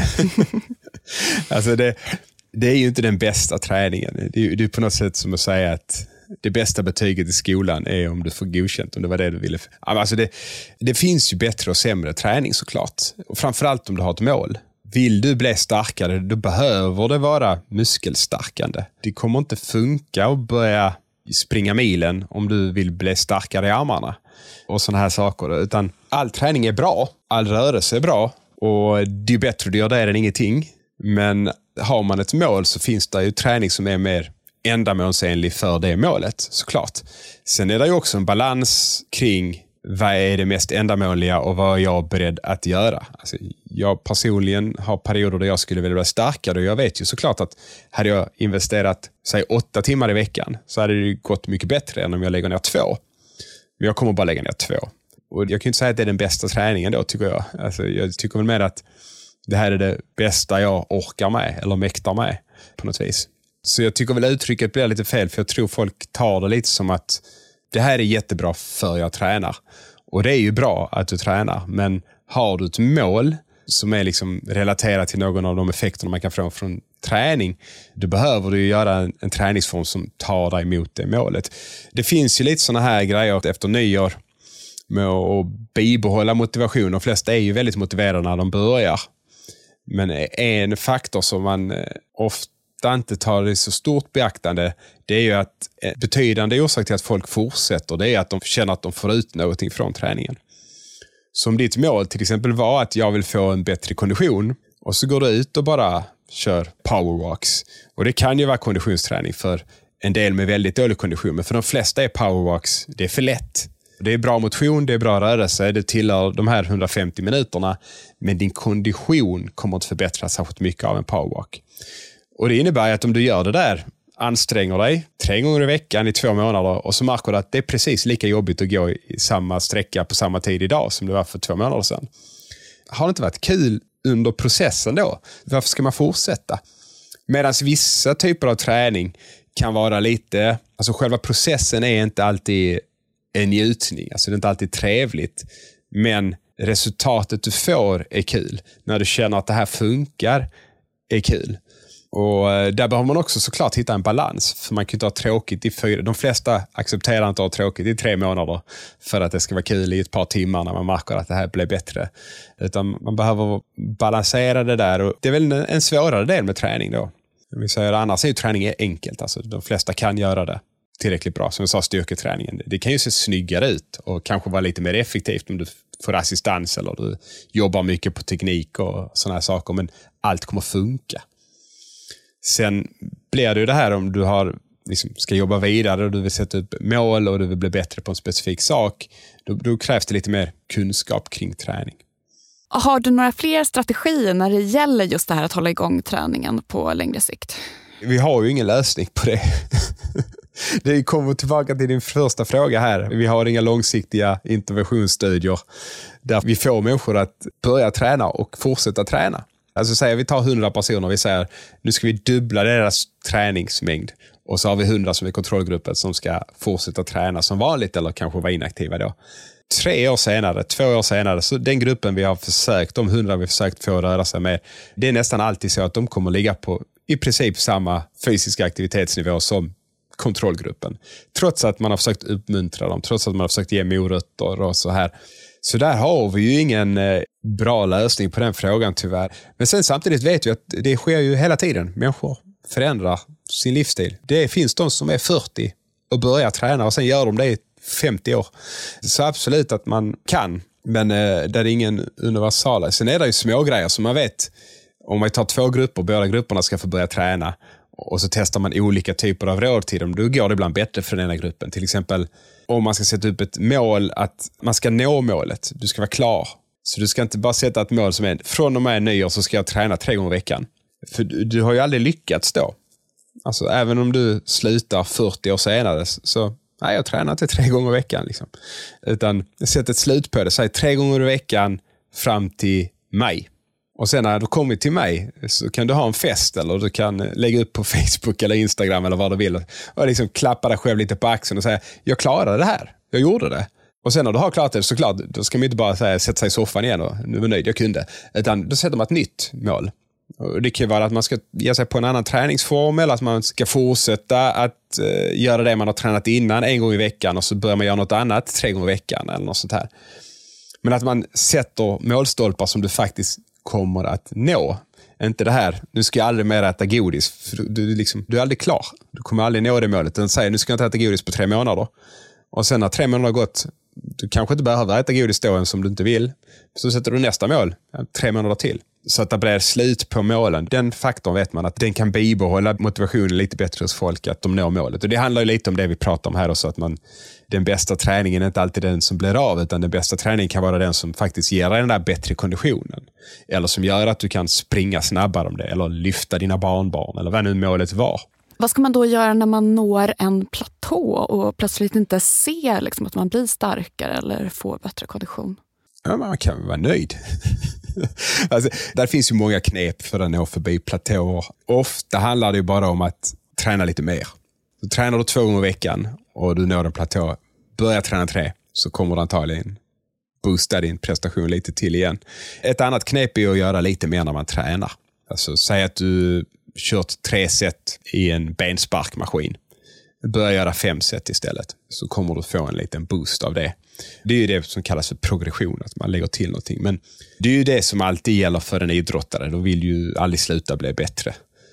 Alltså det är ju inte den bästa träningen. Det är på något sätt som att säga att det bästa betyget i skolan är om du får godkänt, om det var det du ville. Alltså det finns ju bättre och sämre träning såklart. Och framförallt om du har ett mål. Vill du bli starkare, då behöver det vara muskelstärkande. Det kommer inte funka att börja springa milen om du vill bli starkare i armarna. Och sådana här saker. Utan all träning är bra, all rörelse är bra. Och det är bättre att du gör det än ingenting. Men har man ett mål så finns det ju träning som är mer ändamålsenlig för det målet, såklart. Sen är det ju också en balans kring vad är det mest ändamåliga och vad är jag beredd att göra. Alltså, jag personligen har perioder där jag skulle vilja bli starkare och jag vet ju såklart att hade jag investerat, säg 8 timmar i veckan så hade det gått mycket bättre än om jag lägger ner 2. Men jag kommer bara lägga ner 2. Och jag kan inte säga att det är den bästa träningen då, tycker jag. Alltså, jag tycker väl med att det här är det bästa jag orkar med eller mäktar med på något vis. Så jag tycker väl uttrycket blir lite fel för jag tror folk tar det lite som att det här är jättebra för jag tränar. Och det är ju bra att du tränar, men har du ett mål som är liksom relaterat till någon av de effekterna man kan få från träning, då behöver du göra en träningsform som tar dig emot det målet. Det finns ju lite såna här grejer efter nyår med att bibehålla motivation. De flesta är ju väldigt motiverade när de börjar. Men en faktor som man ofta inte tar i så stort beaktande, det är ju att betydande orsak till att folk fortsätter, det är att de känner att de får ut någonting från träningen. Som ditt mål till exempel var att jag vill få en bättre kondition och så går du ut och bara kör powerwalks. Och det kan ju vara konditionsträning för en del med väldigt dålig kondition, men för de flesta är powerwalks, det är för lätt. Det är bra motion, det är bra rörelse, det tillhör de här 150 minuterna, men din kondition kommer att förbättras särskilt mycket av en powerwalk. Och det innebär att om du gör det där, anstränger dig 3 gånger i veckan i 2 månader och så märker du att det är precis lika jobbigt att gå i samma sträcka på samma tid idag som det var för 2 månader sedan. Har det inte varit kul under processen då? Varför ska man fortsätta? Medan vissa typer av träning kan vara lite, alltså själva processen är inte alltid en njutning, alltså det är inte alltid trevligt, men resultatet du får är kul. När du känner att det här funkar är kul. Och där behöver man också såklart hitta en balans, för man kan inte ha tråkigt i 4. De flesta accepterar inte att ha tråkigt i 3 månader för att det ska vara kul i ett par timmar när man märker att det här blir bättre. Utan man behöver balansera det där, och det är väl en svårare del med träning då. Vi säger, annars är ju träning enkelt, alltså de flesta kan göra det tillräckligt bra. Som jag sa, styrketräningen, det kan ju se snyggare ut och kanske vara lite mer effektivt om du får assistans eller du jobbar mycket på teknik och sådana här saker, men allt kommer funka. Sen blir det ju det här om du ska jobba vidare och du vill sätta upp mål och du vill bli bättre på en specifik sak, då krävs det lite mer kunskap kring träning. Har du några fler strategier när det gäller just det här att hålla igång träningen på längre sikt? Vi har ju ingen lösning på det. Det kommer tillbaka till din första fråga här. Vi har inga långsiktiga interventionsstudier där vi får människor att börja träna och fortsätta träna. Alltså säger vi tar 100 personer, vi säger nu ska vi dubbla deras träningsmängd, och så har vi 100 som är kontrollgruppen som ska fortsätta träna som vanligt eller kanske vara inaktiva då. 2 år senare, så den gruppen vi har försökt, de 100 vi har försökt få röra sig med, det är nästan alltid så att de kommer ligga på i princip samma fysiska aktivitetsnivå som kontrollgruppen. Trots att man har försökt uppmuntra dem, trots att man har försökt ge morötter och så här. Så där har vi ju ingen bra lösning på den frågan tyvärr. Men sen samtidigt vet vi att det sker ju hela tiden. Människor förändrar sin livsstil. Det finns de som är 40 och börjar träna och sen gör de det i 50 år. Så absolut att man kan, men där är ingen universala. Sen är det ju små grejer som man vet. Om man tar 2 grupper, båda grupperna ska få börja träna och så testar man olika typer av råd till dem, då går det ibland bättre för den ena gruppen. Till exempel om man ska sätta upp ett mål att man ska nå målet, du ska vara klar. Så du ska inte bara sätta ett mål som är från och med nyår så ska jag träna 3 gånger i veckan. För du har ju aldrig lyckats då. Alltså även om du slutar 40 år senare så nej, jag tränar inte 3 gånger i veckan liksom. Utan sätt ett slut på det, säg 3 gånger i veckan fram till maj. Och sen när du kommer till mig så kan du ha en fest eller du kan lägga upp på Facebook eller Instagram eller vad du vill och liksom klappa dig själv lite på axeln och säga jag klarade det här, jag gjorde det. Och sen när du har klarat det, såklart, då ska man inte bara sätta sig i soffan igen och nu är nöjd, jag kunde. Utan då sätter man ett nytt mål. Och det kan vara att man ska ge sig på en annan träningsform eller att man ska fortsätta att göra det man har tränat innan 1 gång i veckan och så börjar man göra något annat 3 gånger i veckan eller något sånt här. Men att man sätter målstolpar som du faktiskt kommer att nå. Inte det här, nu ska jag aldrig mer äta godis. För du är aldrig klar. Du kommer aldrig nå det målet. Den säger, nu ska jag inte äta godis på 3 månader. Och sen när 3 månader har gått, du kanske inte behöver äta godis då än som du inte vill. Så sätter du nästa mål, 3 månader till. Så att det blir slut på målen. Den faktorn vet man att den kan bibehålla motivationen lite bättre hos folk att de når målet. Och det handlar ju lite om det vi pratar om här också, att den bästa träningen är inte alltid den som blir av, utan den bästa träningen kan vara den som faktiskt ger dig den där bättre konditionen. Eller som gör att du kan springa snabbare om det, eller lyfta dina barnbarn, eller vad nu målet var. Vad ska man då göra när man når en platå och plötsligt inte ser liksom, att man blir starkare eller får bättre kondition? Ja, man kan vara nöjd. Alltså, där finns ju många knep för att nå förbi platåer. Ofta handlar det ju bara om att träna lite mer. Så tränar du 2 gånger i veckan och du når en platå, börja träna 3 så kommer du antagligen boosta din prestation lite till igen. Ett annat knep är att göra lite mer när man tränar. Alltså säg att du kört 3 set i en bensparkmaskin. Börja göra 5 set istället, så kommer du få en liten boost av det. Det är ju det som kallas för progression, att man lägger till någonting. Men det är ju det som alltid gäller för en idrottare. De vill ju aldrig sluta bli bättre.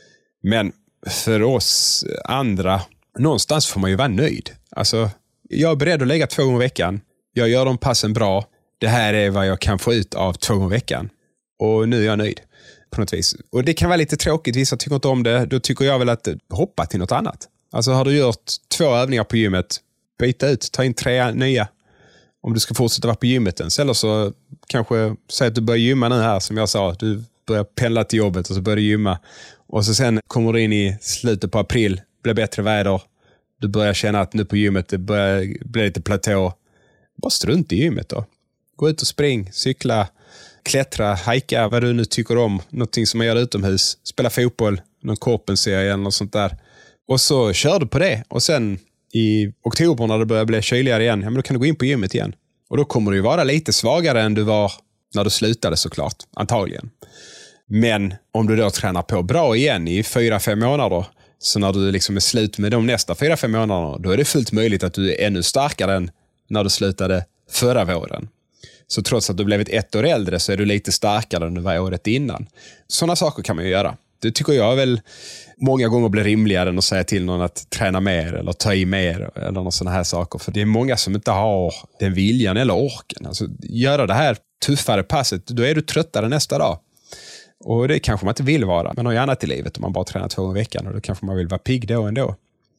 Men för oss andra, någonstans får man ju vara nöjd. Alltså, jag är beredd att lägga 2 gånger i veckan. Jag gör de passen bra. Det här är vad jag kan få ut av 2 gånger i veckan. Och nu är jag nöjd på något vis. Och det kan vara lite tråkigt, vissa tycker inte om det. Då tycker jag väl att hoppa till något annat. Alltså har du gjort 2 övningar på gymmet, byta ut, ta in 3 nya. Om du ska fortsätta vara på gymmet ens. Eller så kanske säg att du börjar gymma nu här, som jag sa. Du börjar pendla till jobbet och så börjar du gymma. Och så sen kommer du in i slutet på april, blir bättre väder. Du börjar känna att nu på gymmet det börjar bli lite platå. Bara strunt i gymmet då. Gå ut och spring, cykla, klättra, hajka, vad du nu tycker om. Någonting som man gör utomhus. Spela fotboll, någon korpenserie eller något sånt där. Och så kör du på det. Och sen i oktober när det börjar bli kyligare igen, ja, men då kan du gå in på gymmet igen. Och då kommer du ju vara lite svagare än du var när du slutade såklart, antagligen. Men om du då tränar på bra igen i 4-5 månader, så när du liksom är slut med de nästa 4-5 månaderna, då är det fullt möjligt att du är ännu starkare än när du slutade förra våren. Så trots att du blivit 1 år äldre så är du lite starkare än du var året innan. Sådana saker kan man ju göra. Det tycker jag väl många gånger blir rimligare än att säga till någon att träna mer eller ta i mer eller sådana här saker. För det är många som inte har den viljan eller orken. Alltså, göra det här tuffare passet, då är du tröttare nästa dag. Och det kanske man inte vill vara. Man har ju annat i livet om man bara tränar 2 gånger i veckan, och då kanske man vill vara pigg då ändå.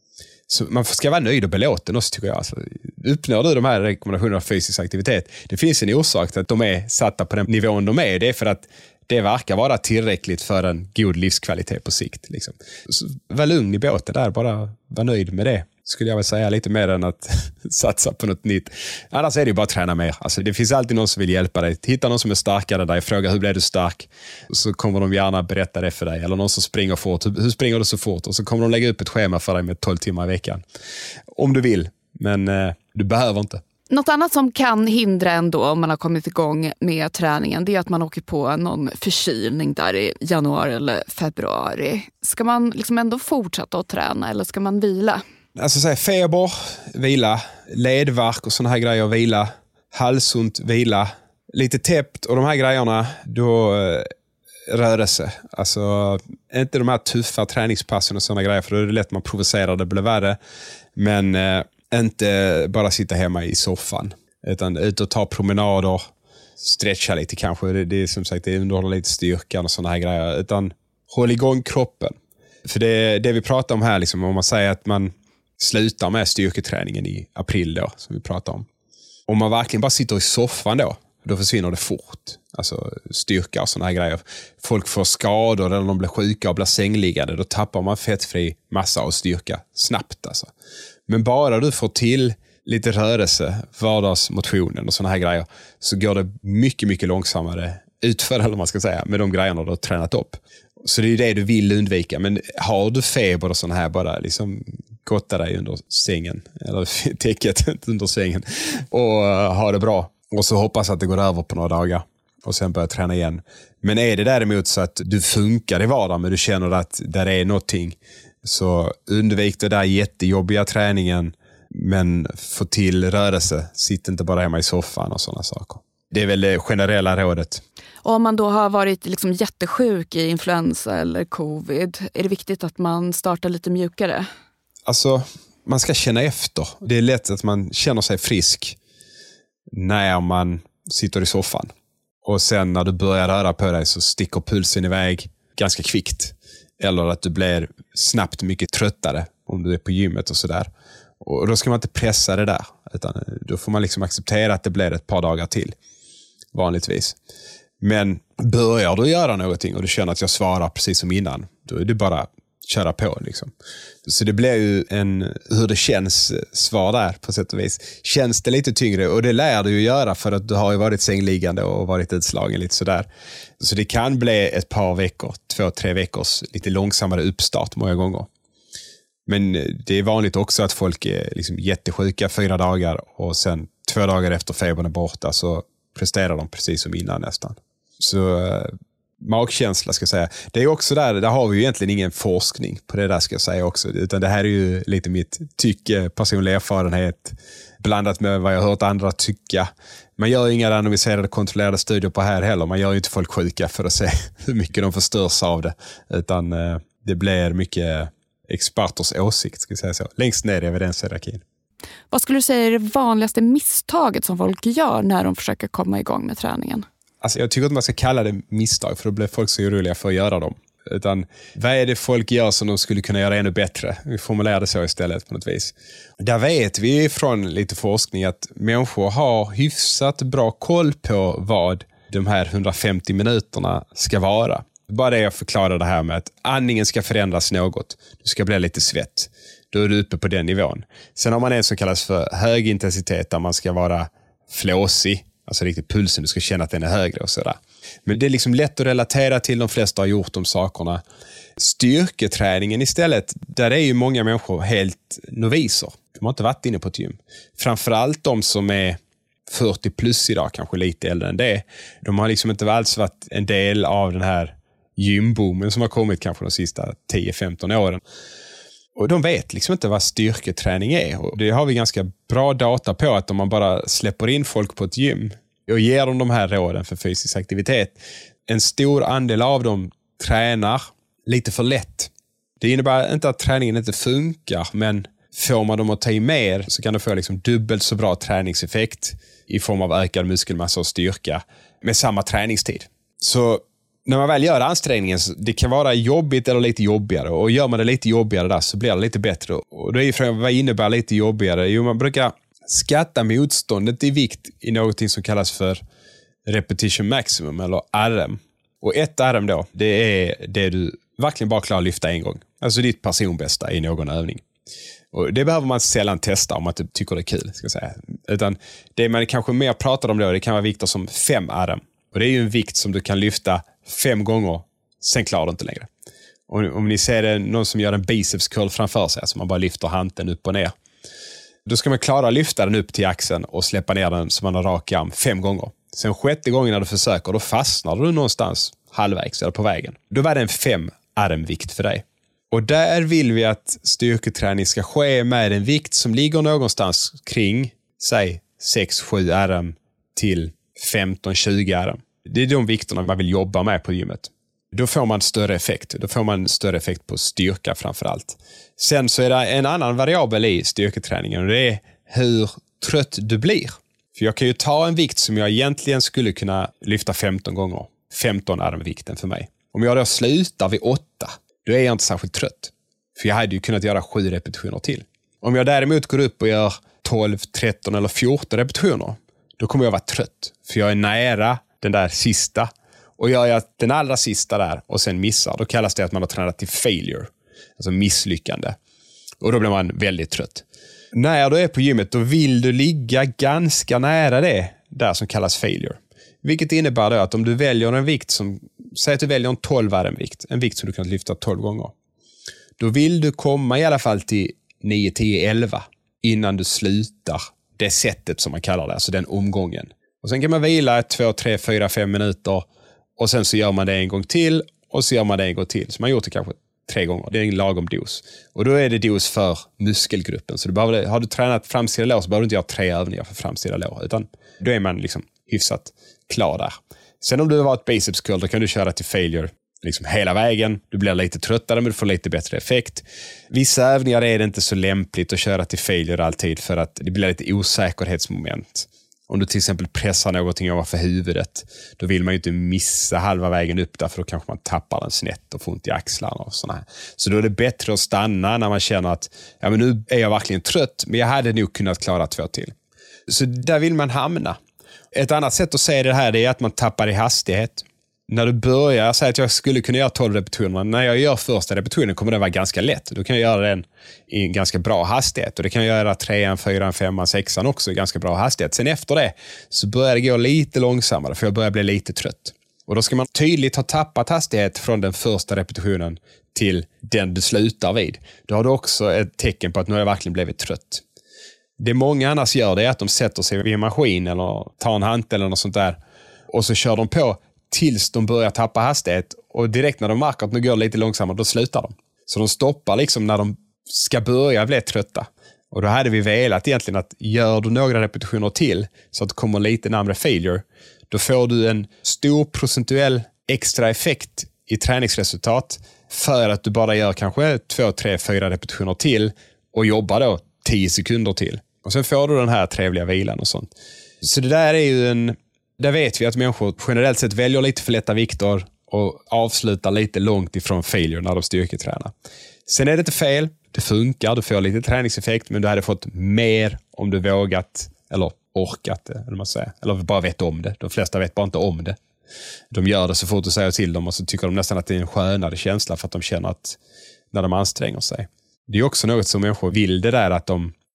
Så man ska vara nöjd och belåten också, tycker jag. Alltså, uppnår du de här rekommendationerna av fysisk aktivitet, det finns en orsak till att de är satta på den nivån de är. Det är för att det verkar vara tillräckligt för en god livskvalitet på sikt. Liksom. Så var lugn i båten där, bara var nöjd med det. Skulle jag väl säga, lite mer än att satsa på något nytt. Annars är det ju bara att träna mer. Alltså, det finns alltid någon som vill hjälpa dig. Hitta någon som är starkare där, fråga hur blev du stark? Så kommer de gärna berätta det för dig. Eller någon som springer fort. Hur springer du så fort? Och så kommer de lägga upp ett schema för dig med 12 timmar i veckan. Om du vill, men du behöver inte. Något annat som kan hindra ändå om man har kommit igång med träningen, det är att man åker på någon förkylning där i januari eller februari. Ska man liksom ändå fortsätta att träna eller ska man vila? Alltså säg feber, vila, ledvärk och såna här grejer, vila, halsont, vila, lite täppt och de här grejerna, då rörelse. Alltså inte de här tuffa träningspassen och såna grejer, för då är det lätt man provocerar, det blir värre. Men inte bara sitta hemma i soffan, utan ut och ta promenader, stretcha lite kanske, det är som sagt, det underhåller lite styrkan och såna här grejer, utan håll igång kroppen. För det vi pratar om här, liksom, om man säger att man slutar med styrketräningen i april då, som vi pratar om. Om man verkligen bara sitter i soffan då försvinner det fort. Alltså styrka och såna här grejer. Folk får skador eller de blir sjuka och blir sängliggande. Då tappar man fettfri massa och styrka snabbt. Alltså. Men bara du får till lite rörelse, vardagsmotionen och såna här grejer, så går det mycket, mycket långsammare utför, eller man ska säga, med de grejerna du har tränat upp. Så det är det du vill undvika. Men har du feber och såna här, bara liksom gotta dig under sängen eller täcket under sängen och ha det bra. Och så hoppas att det går över på några dagar och sen börja träna igen. Men är det däremot så att du funkar i vardagen men du känner att där är någonting, så undvik det där jättejobbiga träningen, men få till rörelse. Sitt inte bara hemma i soffan och sådana saker. Det är väl det generella rådet. Och om man då har varit liksom jättesjuk i influensa eller covid, är det viktigt att man startar lite mjukare? Alltså, man ska känna efter. Det är lätt att man känner sig frisk när man sitter i soffan. Och sen när du börjar röra på dig så sticker pulsen iväg ganska kvickt. Eller att du blir snabbt mycket tröttare om du är på gymmet och sådär. Och då ska man inte pressa det där. Utan då får man liksom acceptera att det blir ett par dagar till. Vanligtvis. Men börjar du göra någonting och du känner att jag svarar precis som innan, då är det bara köra på liksom. Så det blir ju hur det känns svar där på sätt och vis. Känns det lite tyngre, och det lär du ju göra för att du har ju varit sängliggande och varit utslagen lite sådär. Så det kan bli ett par veckor, 2-3 veckors lite långsammare uppstart många gånger. Men det är vanligt också att folk är liksom jättesjuka 4 dagar och sen 2 dagar efter febern är borta så presterar de precis som innan nästan. Så magkänsla ska jag säga. Det är också där har vi ju egentligen ingen forskning på det där ska jag säga också. Utan det här är ju lite mitt tycke, personlig erfarenhet blandat med vad jag har hört andra tycka. Man gör inga randomiserade kontrollerade studier på här heller. Man gör ju inte folk sjuka för att se hur mycket de förstörs av det. Utan det blir mycket experters åsikt ska jag säga så. Längst ner i evidenshierarkin. Vad skulle du säga är det vanligaste misstaget som folk gör när de försöker komma igång med träningen? Alltså jag tycker att man ska kalla det misstag, för då blir folk så oroliga för att göra dem. Utan vad är det folk gör som de skulle kunna göra ännu bättre? Vi formulerar det så istället på något vis. Där vet vi från lite forskning att människor har hyfsat bra koll på vad de här 150 minuterna ska vara. Bara det jag förklarar det här med att andningen ska förändras något. Du ska bli lite svett. Då är du uppe på den nivån. Sen har man en som kallas för hög intensitet där man ska vara flåsig. Alltså riktigt pulsen, du ska känna att den är högre och sådär. Men det är liksom lätt att relatera till, de flesta har gjort de sakerna. Styrketräningen istället, där är ju många människor helt noviser. De har inte varit inne på ett gym. Framförallt de som är 40 plus idag, kanske lite äldre än det. De har liksom inte alls varit en del av den här gymboomen som har kommit kanske de sista 10-15 åren. Och de vet liksom inte vad styrketräning är. Och det har vi ganska bra data på, att om man bara släpper in folk på ett gym och ger dem de här råden för fysisk aktivitet, en stor andel av dem tränar lite för lätt. Det innebär inte att träningen inte funkar, men får man dem att ta i mer så kan de få liksom dubbelt så bra träningseffekt i form av ökad muskelmassa och styrka med samma träningstid. Så när man väl gör ansträngningen, det kan vara jobbigt eller lite jobbigare. Och gör man det lite jobbigare där så blir det lite bättre. Och då är ju frågan, vad innebär lite jobbigare? Jo, man brukar skatta motståndet i vikt i någonting som kallas för repetition maximum eller RM. Och ett RM då, det är det du verkligen bara klarar att lyfta en gång. Alltså ditt personbästa i någon övning. Och det behöver man sällan testa om man inte tycker det är kul, ska jag säga. Utan det man kanske mer pratar om då, det kan vara vikter som 5 RM. Och det är ju en vikt som du kan lyfta 5 gånger, sen klarar du inte längre. Och om ni ser det, någon som gör en biceps curl framför sig, alltså man bara lyfter handen upp och ner. Då ska man klara att lyfta den upp till axeln och släppa ner den så man har rak arm 5 gånger. Sen 6:e gången när du försöker, då fastnar du någonstans halvvägs eller på vägen. Då var det en 5 RM-vikt för dig. Och där vill vi att styrketräning ska ske med en vikt som ligger någonstans kring, säg 6-7 RM till 15-20 RM. Det är de vikterna man vill jobba med på gymmet. Då får man större effekt. Då får man större effekt på styrka framförallt. Sen så är det en annan variabel i styrketräningen, och det är hur trött du blir. För jag kan ju ta en vikt som jag egentligen skulle kunna lyfta 15 gånger. 15 RM-vikten för mig. Om jag då slutar vid 8, då är jag inte särskilt trött. För jag hade ju kunnat göra 7 repetitioner till. Om jag däremot går upp och gör 12, 13 eller 14 repetitioner, då kommer jag vara trött. För jag är nära den där sista. Och gör jag den allra sista där och sen missar, då kallas det att man har tränat till failure. Alltså misslyckande. Och då blir man väldigt trött. När du är på gymmet, då vill du ligga ganska nära det där som kallas failure. Vilket innebär då att om du väljer en vikt som, säg att du väljer en 12 RM-vikt, en vikt som du kan lyfta 12 gånger. Då vill du komma i alla fall till 9, 10, 11 innan du slutar det sättet som man kallar det, alltså den omgången. Och sen kan man vila 2, 3, 4, 5 minuter och sen så gör man det en gång till och så gör man det en gång till. Så man har gjort det kanske 3 gånger. Det är en lagom dos. Och då är det dos för muskelgruppen. Så har du tränat framsida lår så behöver du inte göra 3 övningar för framsida lår, utan då är man liksom hyfsat klar där. Sen om du har varit biceps curl, då kan du köra till failure liksom hela vägen. Du blir lite tröttare men du får lite bättre effekt. Vissa övningar är det inte så lämpligt att köra till failure alltid för att det blir lite osäkerhetsmoment. Om du till exempel pressar någonting ovanför huvudet, då vill man ju inte missa halva vägen upp där, för då kanske man tappar den snett och får ont i axlarna och sådana här. Så då är det bättre att stanna när man känner att ja, men nu är jag verkligen trött, men jag hade nog kunnat klara 2 till. Så där vill man hamna. Ett annat sätt att säga det här är att man tappar i hastighet. När du börjar säga att jag skulle kunna göra 12 repetitioner, när jag gör första repetitionen kommer det vara ganska lätt. Då kan jag göra den i en ganska bra hastighet. Och det kan jag göra 3, 4, 5, 6 också i ganska bra hastighet. Sen efter det så börjar det gå lite långsammare, för jag börjar bli lite trött. Och då ska man tydligt ha tappat hastighet från den första repetitionen till den du slutar vid. Då har du också ett tecken på att nu har jag verkligen blivit trött. Det många annars gör det är att de sätter sig vid en maskin eller tar en hantel eller något sånt där. Och så kör de på tills de börjar tappa hastighet. Och direkt när de märker att nu går det lite långsammare, då slutar de. Så de stoppar liksom när de ska börja bli trötta. Och då hade vi velat egentligen att gör du några repetitioner till så att det kommer lite närmare failure, då får du en stor procentuell extra effekt i träningsresultat för att du bara gör kanske 2, 3, 4 repetitioner till och jobbar då 10 sekunder till. Och sen får du den här trevliga vilan och sånt. Så det där är ju där vet vi att människor generellt sett väljer lite för lätta vikter och avslutar lite långt ifrån failure när de styrketränar. Sen är det inte fel. Det funkar, du får lite träningseffekt, men du hade fått mer om du vågat eller orkat det, eller man säger. Eller bara vet om det. De flesta vet bara inte om det. De gör det så fort du säger till dem och så tycker de nästan att det är en skönare känsla för att de känner att när de anstränger sig. Det är också något som människor vill, det där att de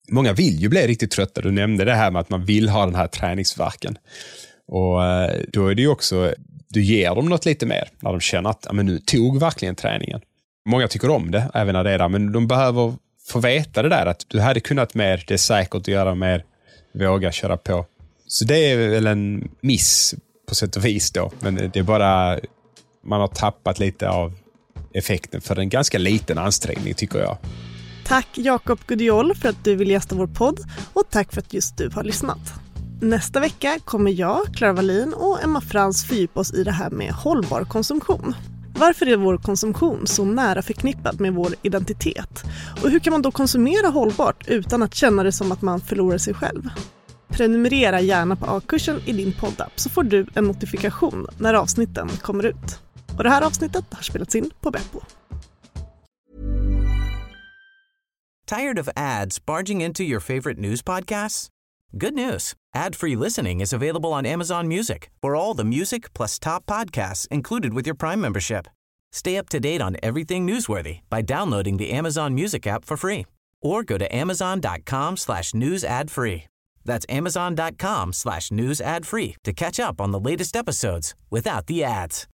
många vill ju bli riktigt trötta. Du nämnde det här med att man vill ha den här träningsvärken. Och då är det ju också, du ger dem något lite mer när de känner att men nu tog verkligen träningen. Många tycker om det, även när det är där, men de behöver få veta det där att du hade kunnat mer, det är säkert att göra mer, våga köra på. Så det är väl en miss på sätt och vis då, men det är bara, man har tappat lite av effekten för en ganska liten ansträngning tycker jag. Tack Jakob Gudiol för att du vill gästa vår podd och tack för att just du har lyssnat. Nästa vecka kommer jag, Clara Wallin och Emma Frans fördjupa oss i det här med hållbar konsumtion. Varför är vår konsumtion så nära förknippad med vår identitet? Och hur kan man då konsumera hållbart utan att känna det som att man förlorar sig själv? Prenumerera gärna på A-kursen i din poddapp så får du en notifikation när avsnitten kommer ut. Och det här avsnittet har spelats in på Beppo. Tired of ads barging into your favorite news podcasts? Good news. Ad-free listening is available on Amazon Music for all the music plus top podcasts included with your Prime membership. Stay up to date on everything newsworthy by downloading the Amazon Music app for free or go to amazon.com/news ad free. That's amazon.com/news ad free to catch up on the latest episodes without the ads.